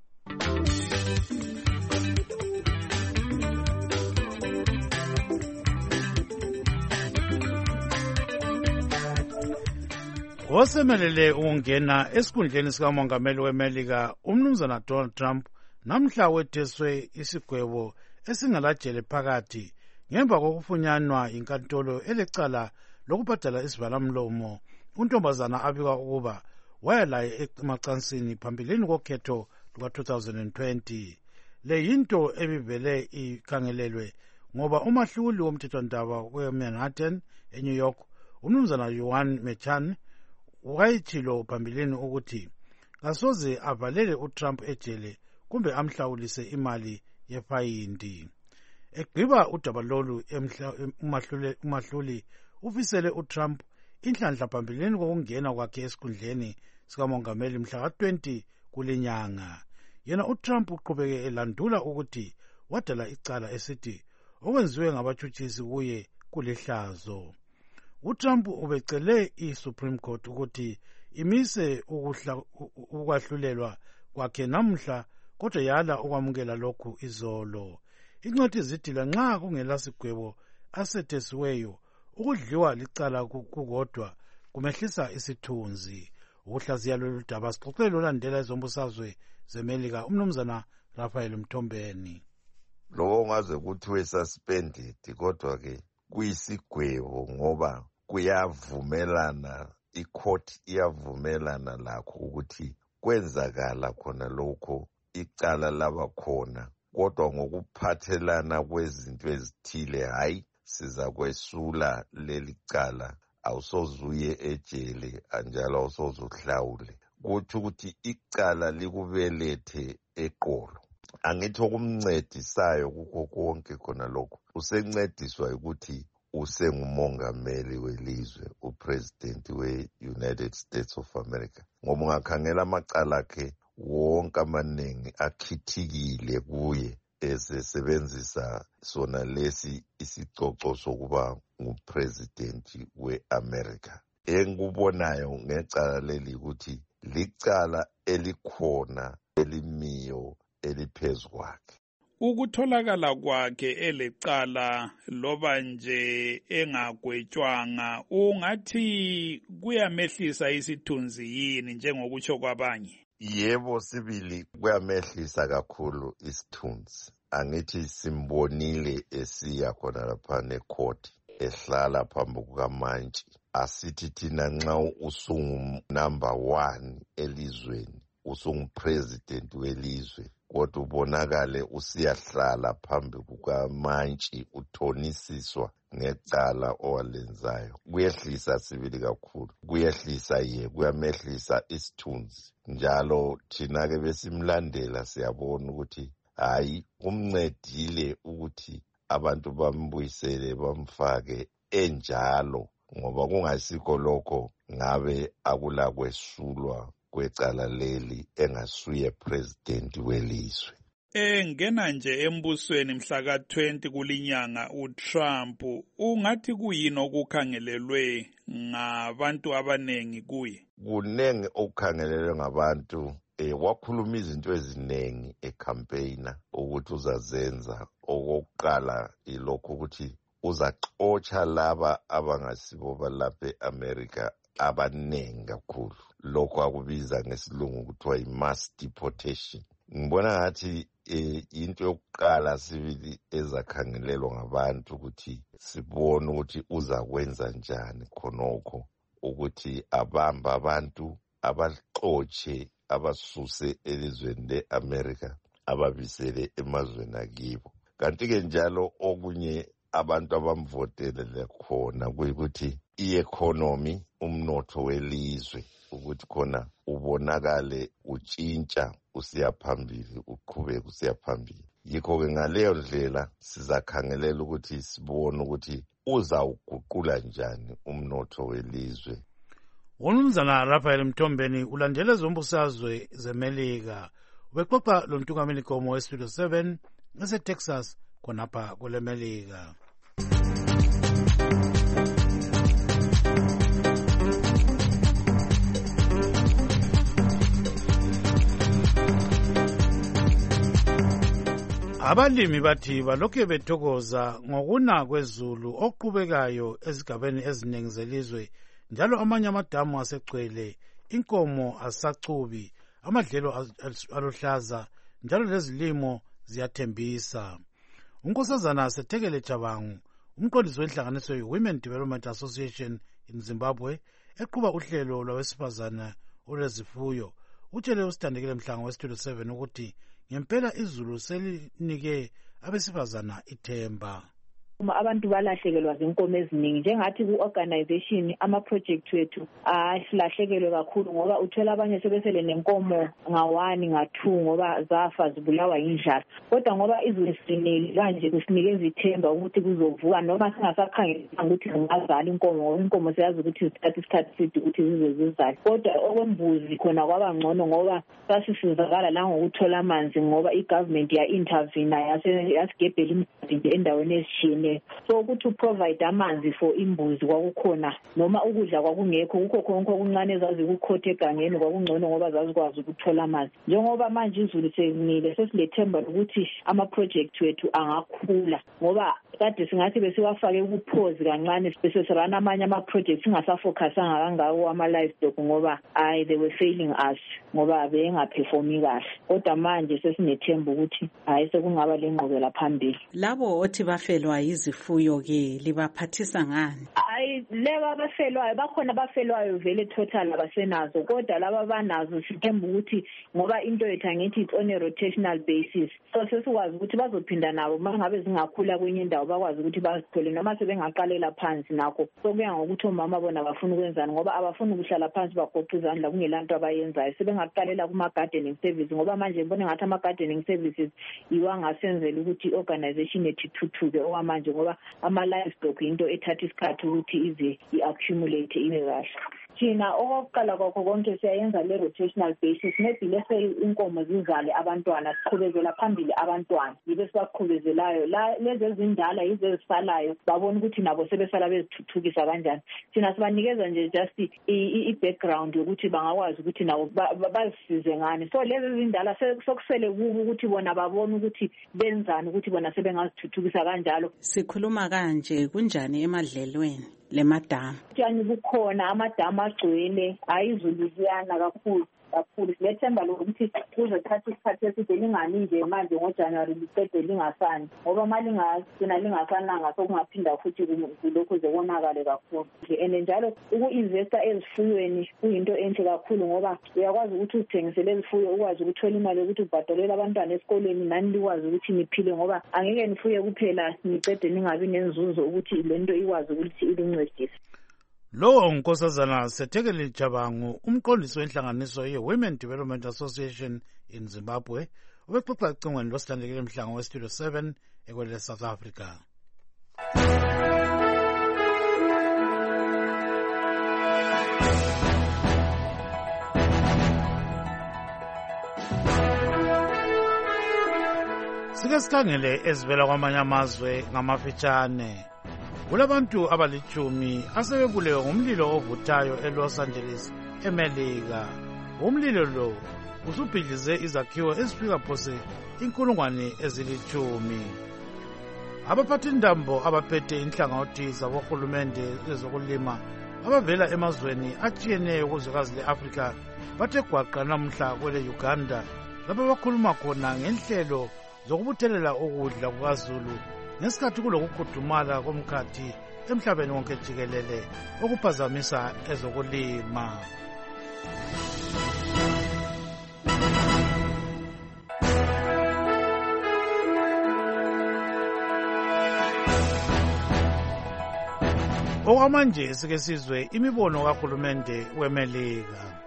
Osemelele ukungena esikhundleni sikamongameli weMelika umnumzana Donald Trump namhla wetheswe isigwebo esingalajele phakathi ngemva kokufunyanwa inkantolo elecala lokubhadala isivalamlomo untombazana abikwa ukuba wayelaye emacansini phambilini kokhetho luka two thousand twenty. Le yinto ebivele ikhangelelwe ngoba umahluli womthethwandaba weManhattan eNew York umnumzana Yohan Mechan wayethilo phambilini ukuthi kasoze avalele uTrump ejele kumbe amhlawulise imali yefayindi. Egqiba udaba lolu umahluli ufisele uTrump inhlanhla phambilini kokungena kwakhe esikhundleni sikamongameli mhla ka twenty kulenyanga. Yena uTrump uqhubeke elandula ukuthi wadala icala esithi okwenziwe ngabatshutshisi kuye kulihlazo. uTrump ubecele iSupreme Court ukuthi imise ukwahlulelwa kwakhe namhla kodwa yala ukwamukela lokhu izolo. Incwadi zidila nxa kungela sigwebo asethesiweyo ukudliwa licala kukodwa kumehlisa isithunzi. Ukuhlaziya lolu daba sixoxele olandela ezombusazwe zeMelika umnumzana Raphael Mthombeni. Lo ngaze kuthiwe suspended kodwa ke kuyisigwebo ngoba kuyavumelana icourt iyavumelana lakho ukuthi kwenzakala khona lokho icala laba khona kodwa ngokuphathelana kwezinto ezithile hayi siza kwesula leli cala awusozuye ejele anjalo awusozuhlawule kuthi ukuthi icala likubelethe eqolo. Angithi okumncedisayo kukho konke khona lokho usencediswa ukuthi usengumongameli welizwe upresident we-United States of America ngoba ungakhangela amacala akhe wonke amaningi akhithikile kuye esebenzisa sona lesi isicoco sokuba ngupresident we-America. Engikubonayo ngecala leli ukuthi licala elikhona elimiyo eliphezu kwakhe. Ukutholakala kwakhe elecala loba nje engagwetshwanga ungathi kuyamehlisa isithunzi yini njengokutsho kwabanye? Yebo sibili kuyamehlisa kakhulu isithunzi. Angithi simbonile esiya khona lapha necourt ehlala phambi kukamantshi asithi thina nxa usungu number one elizweni usungupresident welizwe kodwa ubonakale usiyahlala phambi kukamantshi uthonisiswa ngecala owalenzayo kuyehlisa sibili kakhulu kuyehlisa ye kuyamehlisa isithunzi njalo thina-ke besimlandela siyabona ukuthi hayi kumncedile ukuthi abantu bambuyisele bamfake enjalo ngoba kungasikho lokho ngabe akulakwesulwa kwecala leli engasuye president welizwe. Engena nje embusweni mhla ka twenty kulinyanga uTrump ungathi kuyini okukhangelelwe ngabantu abanengi kuye? Kunengi okukhangelelwe ngabantu eh wakhuluma izinto eziningi ecampaigner ukuthi uzazenza okokuqala ilokho ukuthi uzaxotsha laba abangasibo balapha eAmerica abanengi kakhulu lokho akubiza ngesilungu kuthiwa i-mass deportation. Ngibona ngathi eh, into yokuqala sibili ezakhangelelwa ngabantu ukuthi sibone ukuthi uzakwenza njani khonokho ukuthi abamba abantu abaxotshe abasuse elizweni le-America ababisele emazweni akibo. Kanti-ke njalo okunye abantu abamvotelele khona kuyikuthi i-economy umnotho welizwe ukuthi khona ubonakale utshintsha usiya phambili uqhubeka usiya phambili. Yikho-ke ngaleyo ndlela sizakhangelela ukuthi sibone ukuthi uzawuguqula njani umnotho welizwe. Umnumzana Raphael Mtombeni ulandele zombusazwe zeMelika ubexoxa lo mtungameli Nkomo weStudio seven eseTexas khonapha kule Melika. Abalimi bathi balokhe bethokoza ngokuna kwezulu oqhubekayo ezigabeni eziningi zelizwe njalo amanye amadamu asegcwele inkomo asachubi amadlelo aluhlaza njalo lezilimo ziyathembisa. Unkosazana Sethekele Jabangu umqondisi wenhlanganiso ye-Women Development Association in Zimbabwe eqhuba uhlelo lwabesifazana olwezifuyo utshele usithandekile Mhlanga weStudio seven ukuthi ngempela izulu selinike abesifazana ithemba. Uma abantu balahlekelwa zinkomo eziningi njengathi ku-organization ama-project wethu asilahlekelwe kakhulu ngoba uthola abanye sebesele nenkomo ngawani nga-two ngoba zafa zibulawa yindlala kodwa ngoba izulu silinile kanje kusinikeza ithemba ukuthi kuzovuka noma singasakhangelanga ukuthi zingazala inkomo ngoba inkomo siyazi ukuthi zithatha isikhathi side ukuthi zize zizale kodwa okwembuzi khona kwaba ngcono ngoba sasisizakala la ngokuthola amanzi ngoba i-government ya-intervene yasigebhela imigodi nje endaweni ezishiyene. So ukuthi uprovide amanzi for imbuzi kwakukhona noma ukudla kwakungekho kukho konke okuncane ezazi kukhothe egangeni kwakungcono ngoba zazikwazi ukuthola amanzi. Njengoba manje izulu selinile sesilethemba ukuthi ama-project wethu angakhula ngoba kade singathi besiwafake ukuphozi kancane bese sirana amanye ama-project singasafocusanga kangako ama-livestock ngoba I they were failing us ngoba bengaperformi kahle kodwa manje sesinethemba ukuthi hayi sekungaba lenqubela phambili. Labo othi bafelwa izifuyo ke libaphathisa ngani? Hayi leba abafelwayo bakhona abafelwayo vele total abasenazo kodwa laba banazo sithemba ukuthi ngoba into yethu angithi it's on a rotational basis so sesikwazi ukuthi bazophinda nabo mangabe zingakhula kwenye indawo bakwazi ukuthi bazithole noma sebengaqalela phansi nakho sokuya ngokuthi omama bona bafuna ukwenzani ngoba abafuni ukuhlala phansi bagoqa izandla kungelanto abayenzayo sebengaqalela kuma gardening service ngoba manje ngibona ngathi ama gardening services iwangasenzela ukuthi organization ethu ithuthuke okwamanje ngoba ama livestock into ethatha isikhathi ukuthi ize i-accumulate ibe kahle. Thina okokuqala kwakho konke siyayenza le rotational basis maybe lese inkomo zizale abantwana siqhubezela phambili abantwana yibe sibaqhubezelayo la lezi ezindala yize ezisalayo babona ukuthi nabo sebesala bezithuthukisa kanjani. Thina sibanikeza nje just i-background yokuthi bangakwazi ukuthi nabo bazisize ngani so lezi ezindala sokusele kubo ukuthi bona babona ukuthi benzani ukuthi bona sebengazithuthukisa kanjalo. Sikhuluma kanje kunjani emadlelweni le madamu? Tshani bukhona amadamu agcwele ayizulu ziyana kakhulu kakhulu. Silethemba lokuthi kuzothatha isikhathi eside lingani nje manje ngoJanuwari liqede lingasani, ngoba ma lingagcina lingasananga sokungaphinda futhi kulokhu zekonakale kakhulu. And njalo uku-investa ezifuyweni kuyinto enhle kakhulu ngoba uyakwazi ukuthi uthengisele izifuyo ukwazi ukuthola imali yokuthi ubhadalele abantwana esikoleni nani likwazi ukuthi niphile, ngoba angeke nifuye kuphela niqede ningabi nenzuzo ukuthi lento ikwazi ukuthi ilincedise. Lo unkosazana Sethekeli Jabangu, umqondisi wenhlanganiso ye-Women Development Association in Zimbabwe, ubexoxa ecingweni losithandekile mhlanga we-Studio seven ekwele South Africa. Sike sikhangele ezivela kwamanye amazwe ngamafitshane. Kulabantu abalitshumi asebebulewe ngumlilo ovuthayo eLos Angeles, eMelika. Umlilo lo usubhidlize izakhiwo ezifika phose inkulungwane ezilitshumi. Abaphathindambo abaphethe inhlangothi zabohulumende ezokulima abavela emazweni atshiyeneyo kuzwekazi le-Afrika bathe gwaqa namhla kwele Uganda lapho bakhuluma khona ngenhlelo zokubuthelela ukudla kukaZulu ngesikhathi kulokukhudumala komkhathi emhlabeni wonke jikelele okuphazamisa ezokulima. Okwamanje sike sizwe imibono kahulumende weMelika.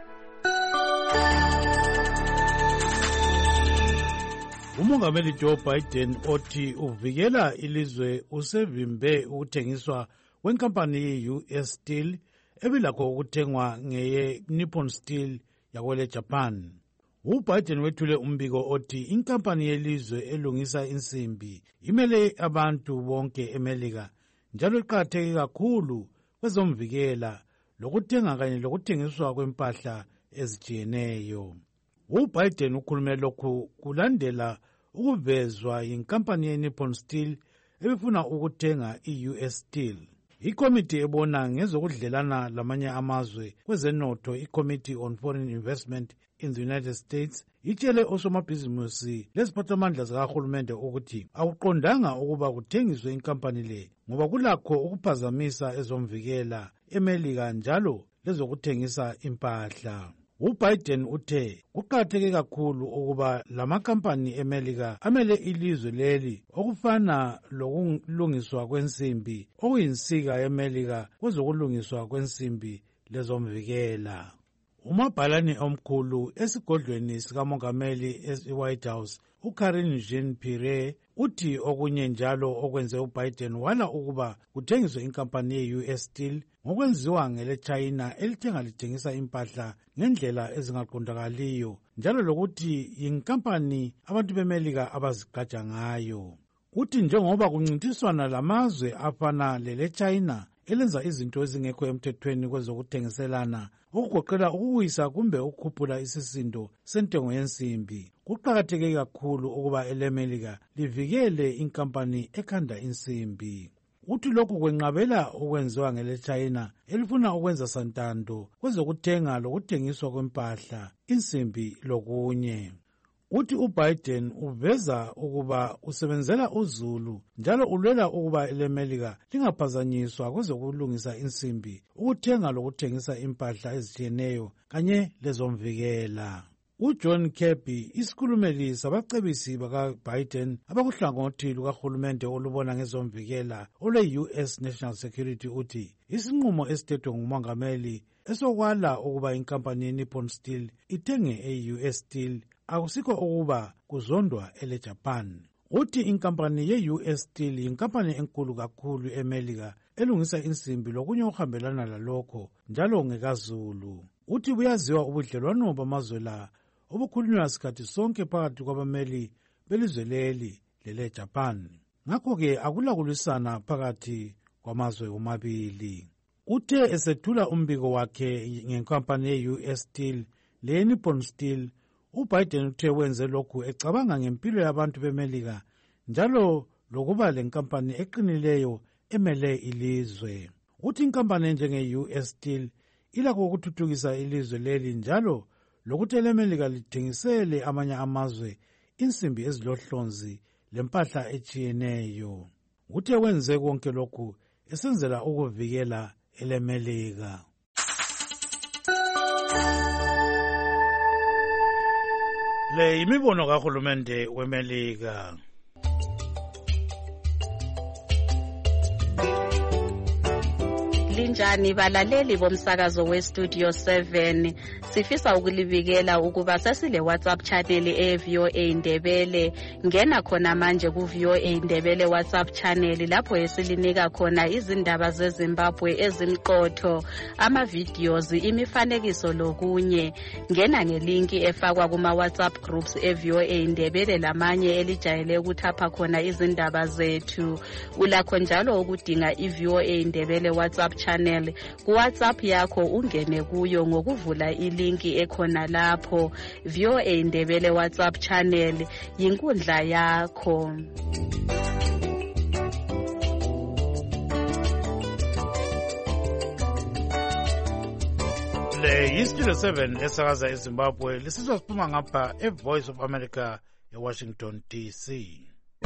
Umongameli Joe Biden othi uvikela ilizwe usevimbe ukuthengiswa kwenkampani ye-U S Steel ebilakho ukuthengwa ngeye Nippon Steel yakwele Japan. UBiden wethule umbiko othi inkampani yelizwe elungisa insimbi imele abantu bonke eMelika njalo iqakatheke kakhulu kwezomvikela lokuthenga kanye lokuthengiswa kwempahla ezijiyeneyo. UBiden ukhulume lokhu kulandela ukuvezwa yinkampani ye-Nippon Steel ebifuna ukuthenga i-U S Steel. Ikomiti ebona ngezokudlelana lamanye amazwe kwezenotho, iCommittee on Foreign Investment in the United States, itshele osomabhizimusi leziphathamandla zikahulumende ukuthi akuqondanga ukuba kuthengiswe inkampani le ngoba kulakho ukuphazamisa ezomvikela eMelika njalo lezokuthengisa impahla. UBiden uthe kuqakatheke kakhulu ukuba lamakampani eMelika amele ilizwe leli okufana lokulungiswa kwensimbi okuyinsika eMelika kwezokulungiswa kwensimbi lezomvikela. Umabhalane omkhulu esigodlweni sikamongameli e-White House uKarine Jean-Pierre uthi okunye njalo okwenze uBiden wala ukuba kuthengiswe inkampani ye-U S Steel ngokwenziwa ngele China elithenga lithengisa impahla ngendlela ezingaqondakaliyo njalo lokuthi yinkampani abantu beMelika abazigqaja ngayo. Uthi njengoba kuncintiswana lamazwe afana lele China elenza izinto ezingekho emthethweni kwezokuthengiselana okugoqela ukuyisa kumbe ukukhuphula isisindo sentengo yensimbi, kuqakatheke kakhulu ukuba eleMelika livikele inkampani ekhanda insimbi. Uthi lokhu kwenqabela okwenziwa ngele China elifuna ukwenza santando kwezokuthenga lokuthengiswa kwempahla, insimbi lokunye. Uthi uBiden uveza ukuba usebenzela uZulu njalo ulwela ukuba eleMelika lingaphazanyiswa kwezokulungisa insimbi, ukuthenga lokuthengisa impahla ezijiyeneyo kanye lezomvikela. uJohn Kirby, isikhulumeli sabacebisi bakaBiden abakuhlangothi lukahulumende olubona ngezomvikela olwe-U S National Security, uthi isinqumo esithethwe ngumongameli esokwala ukuba inkampani ye-Nippon Steel ithenge e-U S Steel akusikho ukuba kuzondwa ele-Japan. Uthi inkampani ye-U S Steel yinkampani enkulu kakhulu eMelika elungisa insimbi lokunye okuhambelana lalokho njalo ngekaZulu. Uthi buyaziwa ubudlelwano bamazwe la obukhulunywa sikhathi sonke phakathi kwabameli belizwe leli lele-Japan. Ngakho-ke akulakulisana phakathi kwamazwe omabili. Uthe esethula umbiko wakhe ngenkampani ye-U S Steel le-Nippon Steel, uBiden uthe wenze lokhu ecabanga ngempilo yabantu beMelika njalo lokuba le nkampani eqinileyo emele ilizwe. Uthi inkampani njenge-U S Steel ilakho ukuthuthukisa ilizwe leli njalo lokuthi elemelika lithengisele amanye amazwe insimbi ezilohlonzi lempahla etshiyeneyo. Uthe kwenze konke lokhu esenzela ukuvikela elemelika. Le imibono kahulumende wemelika. Linjani balaleli bomsakazo weStudio seven, sifisa ukulibikela ukuba sesile WhatsApp channel e-V O A Ndebele. Ngena khona manje ku-V O A Ndebele WhatsApp channel lapho esilinika khona izindaba zeZimbabwe ezimqotho, ama-videos, imifanekiso lokunye. Ngena ngelinki efakwa kuma-WhatsApp groups e-V O A Ndebele lamanye elijayele ukuthapha khona izindaba zethu. Ulakho njalo ukudinga i-V O A Ndebele WhatsApp channel ku WhatsApp yakho, ungene kuyo ngokuvula ilinki ekhona lapho. V O A Ndebele WhatsApp channel yinkundla yakho. Le yiStudio seven esakaza eZimbabwe, lisizwa siphuma ngapha eVoice of America eWashington D C.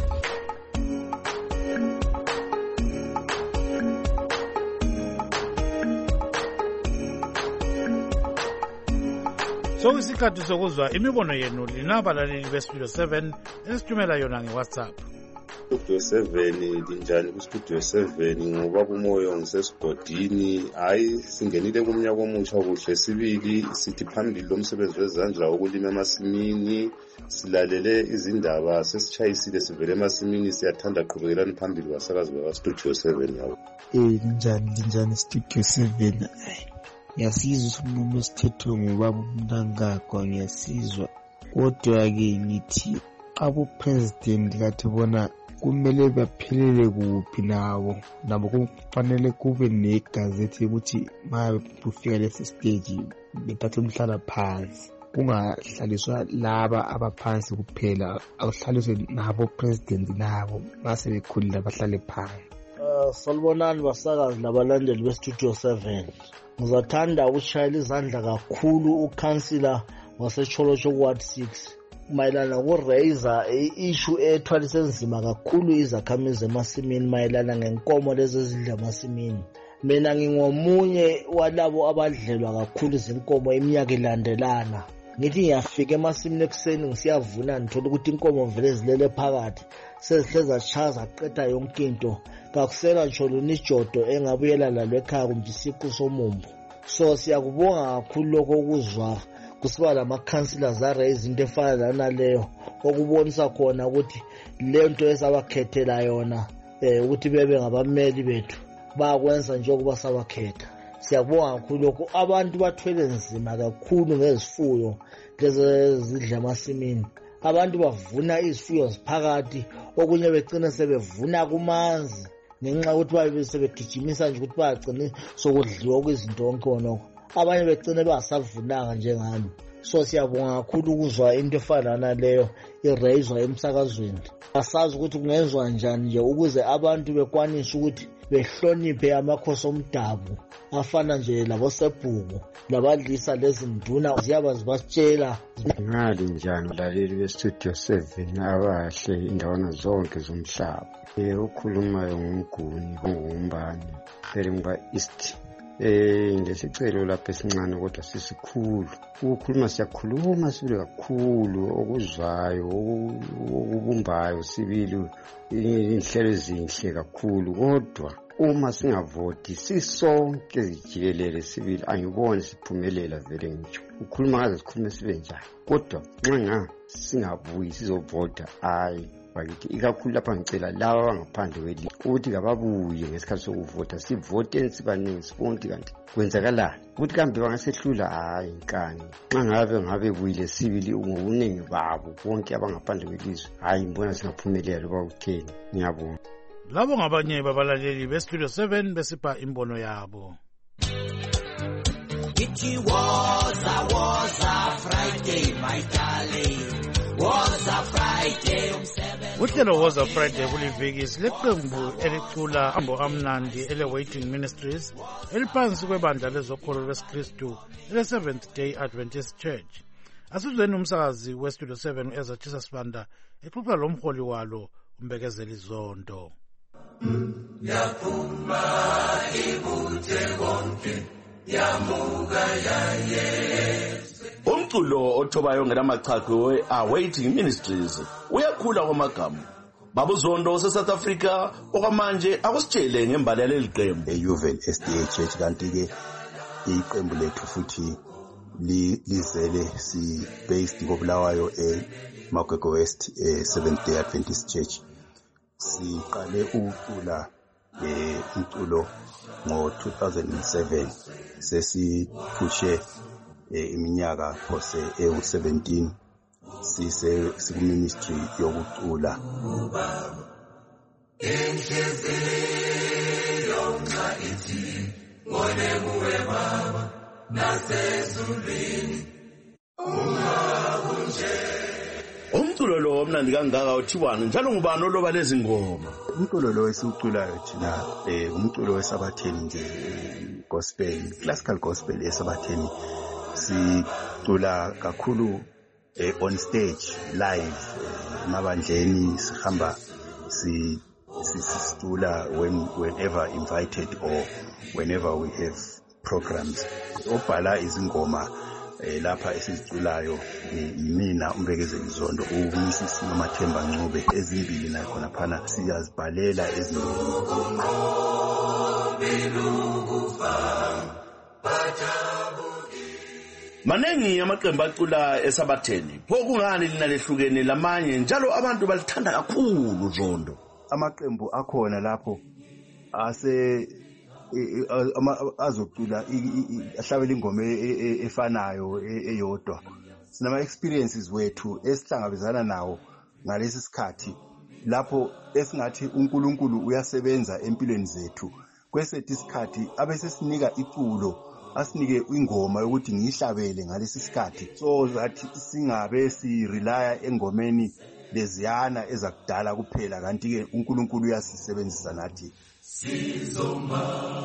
So isikhathi sokuzwa imibono yenu linabalaleli beStudio seven esithumela yona ngeWhatsApp. Studio seven linjani kuStudio seven ngoba kumoyo ngisesigodini, hayi singenile kumnyaka omutsha kuhle sibili, sithi phambili lomsebenzi wezandla okulima emasimini, silalele izindaba sesichayisile sivele emasimini, siyathanda qhubelana phambili wasakazi beStudio seven yabo. Eh linjani linjani Studio seven. Ngiyasizwa usinqumo esithethwe ngobaba uMnangagwa, ngiyasizwa, kodwa-ke ngithi abo-president kathi bona kumele baphelele kuphi nabo nabo kufanele kube negazethi ukuthi ma kufika lesi stage bethathe umhlala phansi, kungahlaliswa laba abaphansi kuphela, akuhlaliswe nabo president nabo mase bekhulile bahlale phansi. Salibonani basakazi labalandeli beStudio seven. Ngizathanda ukushayela izandla kakhulu ukhansila wasecholotsho Ward six mayelana nokuraiser i-issue ethwalise nzima kakhulu izakhamizi emasimini mayelana ngenkomo lezi ezidla emasimini. Mina ngingomunye walabo abadlelwa kakhulu izinkomo iminyaka ilandelana. Ngithi ngiyafika emasimini ekuseni ngisiyavuna ngithola ukuthi inkomo vele zilele phakathi, sezihleza chaza qeda yonke into, kakusela ngisho lunijodo engabuyela lalo ekhaya kumbe isiqu somumbu. So siyakubonga kakhulu lokho ukuzwa kusiba lamakhansila zare izinto efana naleyo, okubonisa khona ukuthi le nto esabakhethela yona eh ukuthi bebe ngabameli bethu bakwenza njengoba sabakhetha. Siyabonga kakhulu lokho, abantu bathwele nzima kakhulu ngezifuyo lezi zidla emasimini. Abantu bavuna izifuyo ziphakathi, okunye begcina sebevuna kumanzi ngenxa ukuthi babe sebegijimisa nje ukuthi bagcine sokudliwa kwizinto onke onoko. Abanye begcine basavunanga njengami. So siyabonga kakhulu ukuzwa into efana naleyo irayizwa emsakazweni. Asazi ukuthi kungenzwa njani nje ukuze abantu bekwanise ukuthi behloniphe amakhosi omdabu afana nje labo Sebhuku labadlisa lezi nduna ziyaba zibasitshela. Ngali njani laleli beStudio seven abahle indawana zonke zomhlaba. Eh ukhulumayo ngumguni ongumbani elimba East. Eh lesicelo lapha esincane kodwa sisikhulu. Ukukhuluma siyakhuluma sibili kakhulu, okuzwayo okubumbayo sibili inhlelo ezinhle kakhulu, kodwa uma singavoti sisonke zijikelele sibili angiboni siphumelela vele ngisho. Ukhuluma ngaze sikhulume sibe njani, kodwa nxa nga singabuyi sizovota hayi bakithi ikakhulu lapha ngicela laba abangaphandle kweli ukuthi kababuye ngesikhathi sokuvota, sivote sibaningi sibonke kanti kwenzakalani ukuthi kambe bangasehlula hayi inkani. Nxa ngabe ngabe buyile sibili ngobuningi babo bonke abangaphandle kwelizwe hayi ngibona singaphumelela loba utheni. Ngiyabonga. Labo ngabanye babalaleli beStudio seven besipha imbono yabo. It was a was a Friday my darling, was a Friday umsebenzi. Uhlelo was a Friday kuliviki sileqembu elicula ambo amnandi ele Waiting Ministries eliphansi kwebandla lezokholo lwesikristu ele Seventh Day Adventist Church. Asizweni umsakazi westudio seven u-Ezra Chisa Sibanda exoxa lo mholi walo uMbekezeli Zondo. Yaphuma ibuthe konke yamuka yayezwe. Umculo othobayo ngelamachacho we-Awaiting Ministries uyakhula kwamagama. Babu Zondo se-South Africa okwamanje akusitshele ngembali yaleli qembu. E-Uvel S D A Church kanti ke iqembu lethu futhi lizele si based koBulawayo eMagwego West Seventh Day Adventist Church. Siqale ukucula umculo ngo two thousand seven sesiphushe iminyaka phose ewu seventeen sise sikuministry yokucula. Enhliziyo nxa ithi ngone kuwe baba nasezulwini ungakunje. Umculo lo omnandi kangaka uthiwani njalo ngubani oloba lezi ngoma? Umculo lo esiuculayo thina eh umculo wesabatheni nje gospel, classical gospel esabatheni. Sicula kakhulu eh, on stage live emabandleni sihamba si sisicula when whenever invited or whenever we have programs. Obhala izingoma eh, lapha esiziculayo yimina uMbekezeli Zondo uMrs Nomathemba Ncube ezimbili na khona phana siyazibhalela ezimbili. Manengi amaqembu acula esabatheni. Pho kungani lina lehlukene lamanye njalo abantu balithanda kakhulu Zondo? Amaqembu akhona lapho ase azocula ahlabela ingoma efanayo eyodwa. Sinama experiences wethu esihlangabezana nawo ngalesi sikhathi lapho esingathi uNkulunkulu uyasebenza empilweni zethu. Kwesethi isikhathi abesesinika iculo asinike ingoma yokuthi ngihlabele ngalesi sikhathi so that singabe si rely engomeni leziyana ezakudala kuphela kanti ke uNkulunkulu uyasisebenzisa nathi. Sizoma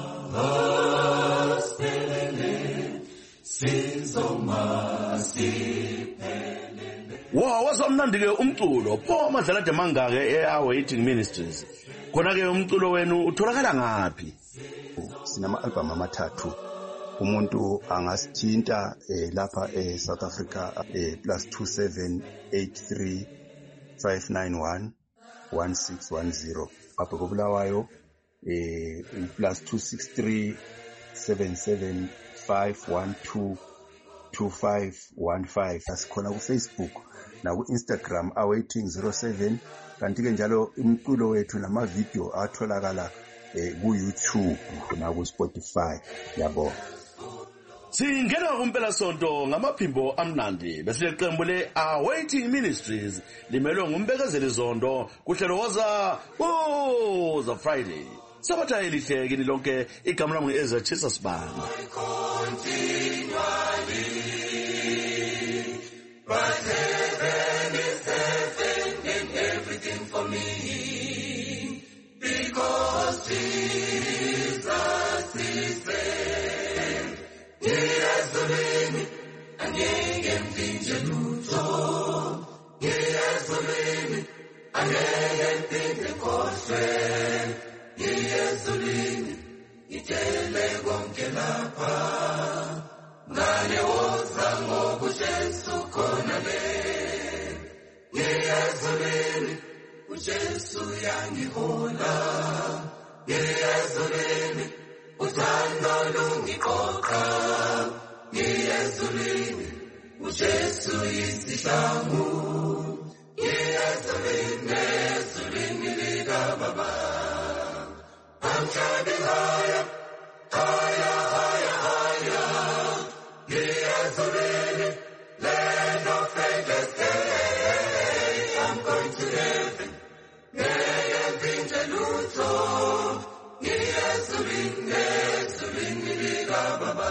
siphelele sizoma siphelele. Wow, wazomnandi ke umculo pho madlala de mangake e-Awaiting Ministries. Khona ke umculo wenu utholakala ngapi? Sinama album amathathu. Umuntu angasithinta eh, lapha eh, South Africa eh, plus two seven eight three five nine one one six one zero. Apho koBulawayo eh, plus two six three seven seven five one two two five one five. Asikhona ku Facebook na ku Instagram awaiting zero seven. Kanti ke njalo umculo wethu nama video atholakala eh, ku YouTube na ku Spotify yabo. Singena kumpela sonto ngamaphimbo amnandi bese iqembu le-Awaiting Ministries limelwe nguMbekezeli Zondo kuhlelo woza woza Friday. Sabatha elihle kini lonke igama lami ngu-Ezra Chisa Sibanda. But heaven is heaven and everything for me because Jesus is there. Ngiyazulwini angeke mfinje lutho. Ngiyazulwini angeke mphinde khohlwe. Ngiyazulwini ngitshele konke lapha. Ngane woza ngokuJesu khona le. Ngiyazulwini uJesu yangihola. Ngiyazulwini uthando lungiqoqa. Ngiyazulwini uJesu yisihlangu. Ngiyazulwini ezulwini likaBaba. Angishadi haya haya haya haya. Ngiyazulwini land of endless day. I'm going to heaven. Ngeke mphinde lutho. Ngiyazulwini ezulwini likaBaba.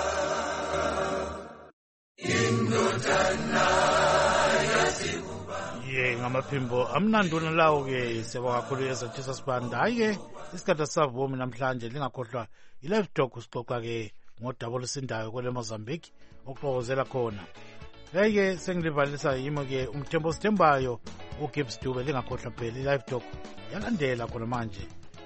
Indodana yasikuba. Ye ngamaphimbo amnanduna lawo ke siyabonga kakhulu Ezra Chisa Sibanda. Hayi ke isikhathi savumi namhlanje lingakhohlwa i-live talk sixoxa ke ngodaba olusindayo kwele Mozambique okuxokozela khona Heke sengilivalisa yimo ke umthembo sithembayo uGibbs Dube lingakhohlwa phela i-live talk yalandela khona manje.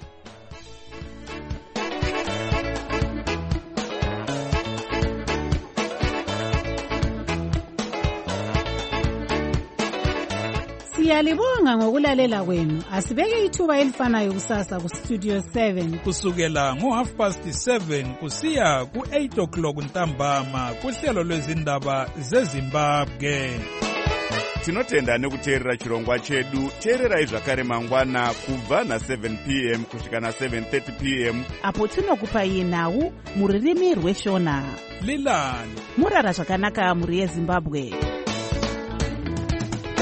Siyalibonga ngokulalela kwenu. Asibeke ithuba elifanayo kusasa ku Studio seven kusukela ngo half past seven kusiya ku eight o'clock ntambama kuhlelo lwezindaba zeZimbabwe. Tinotenda nekuteerera chirongwa chedu. Teererai zvakare mangwana kubva na seven p m kusvika na seven thirty p m apo tinokupai nhau muririmi rweshona. Lilani murara zvakanaka muri yeZimbabwe.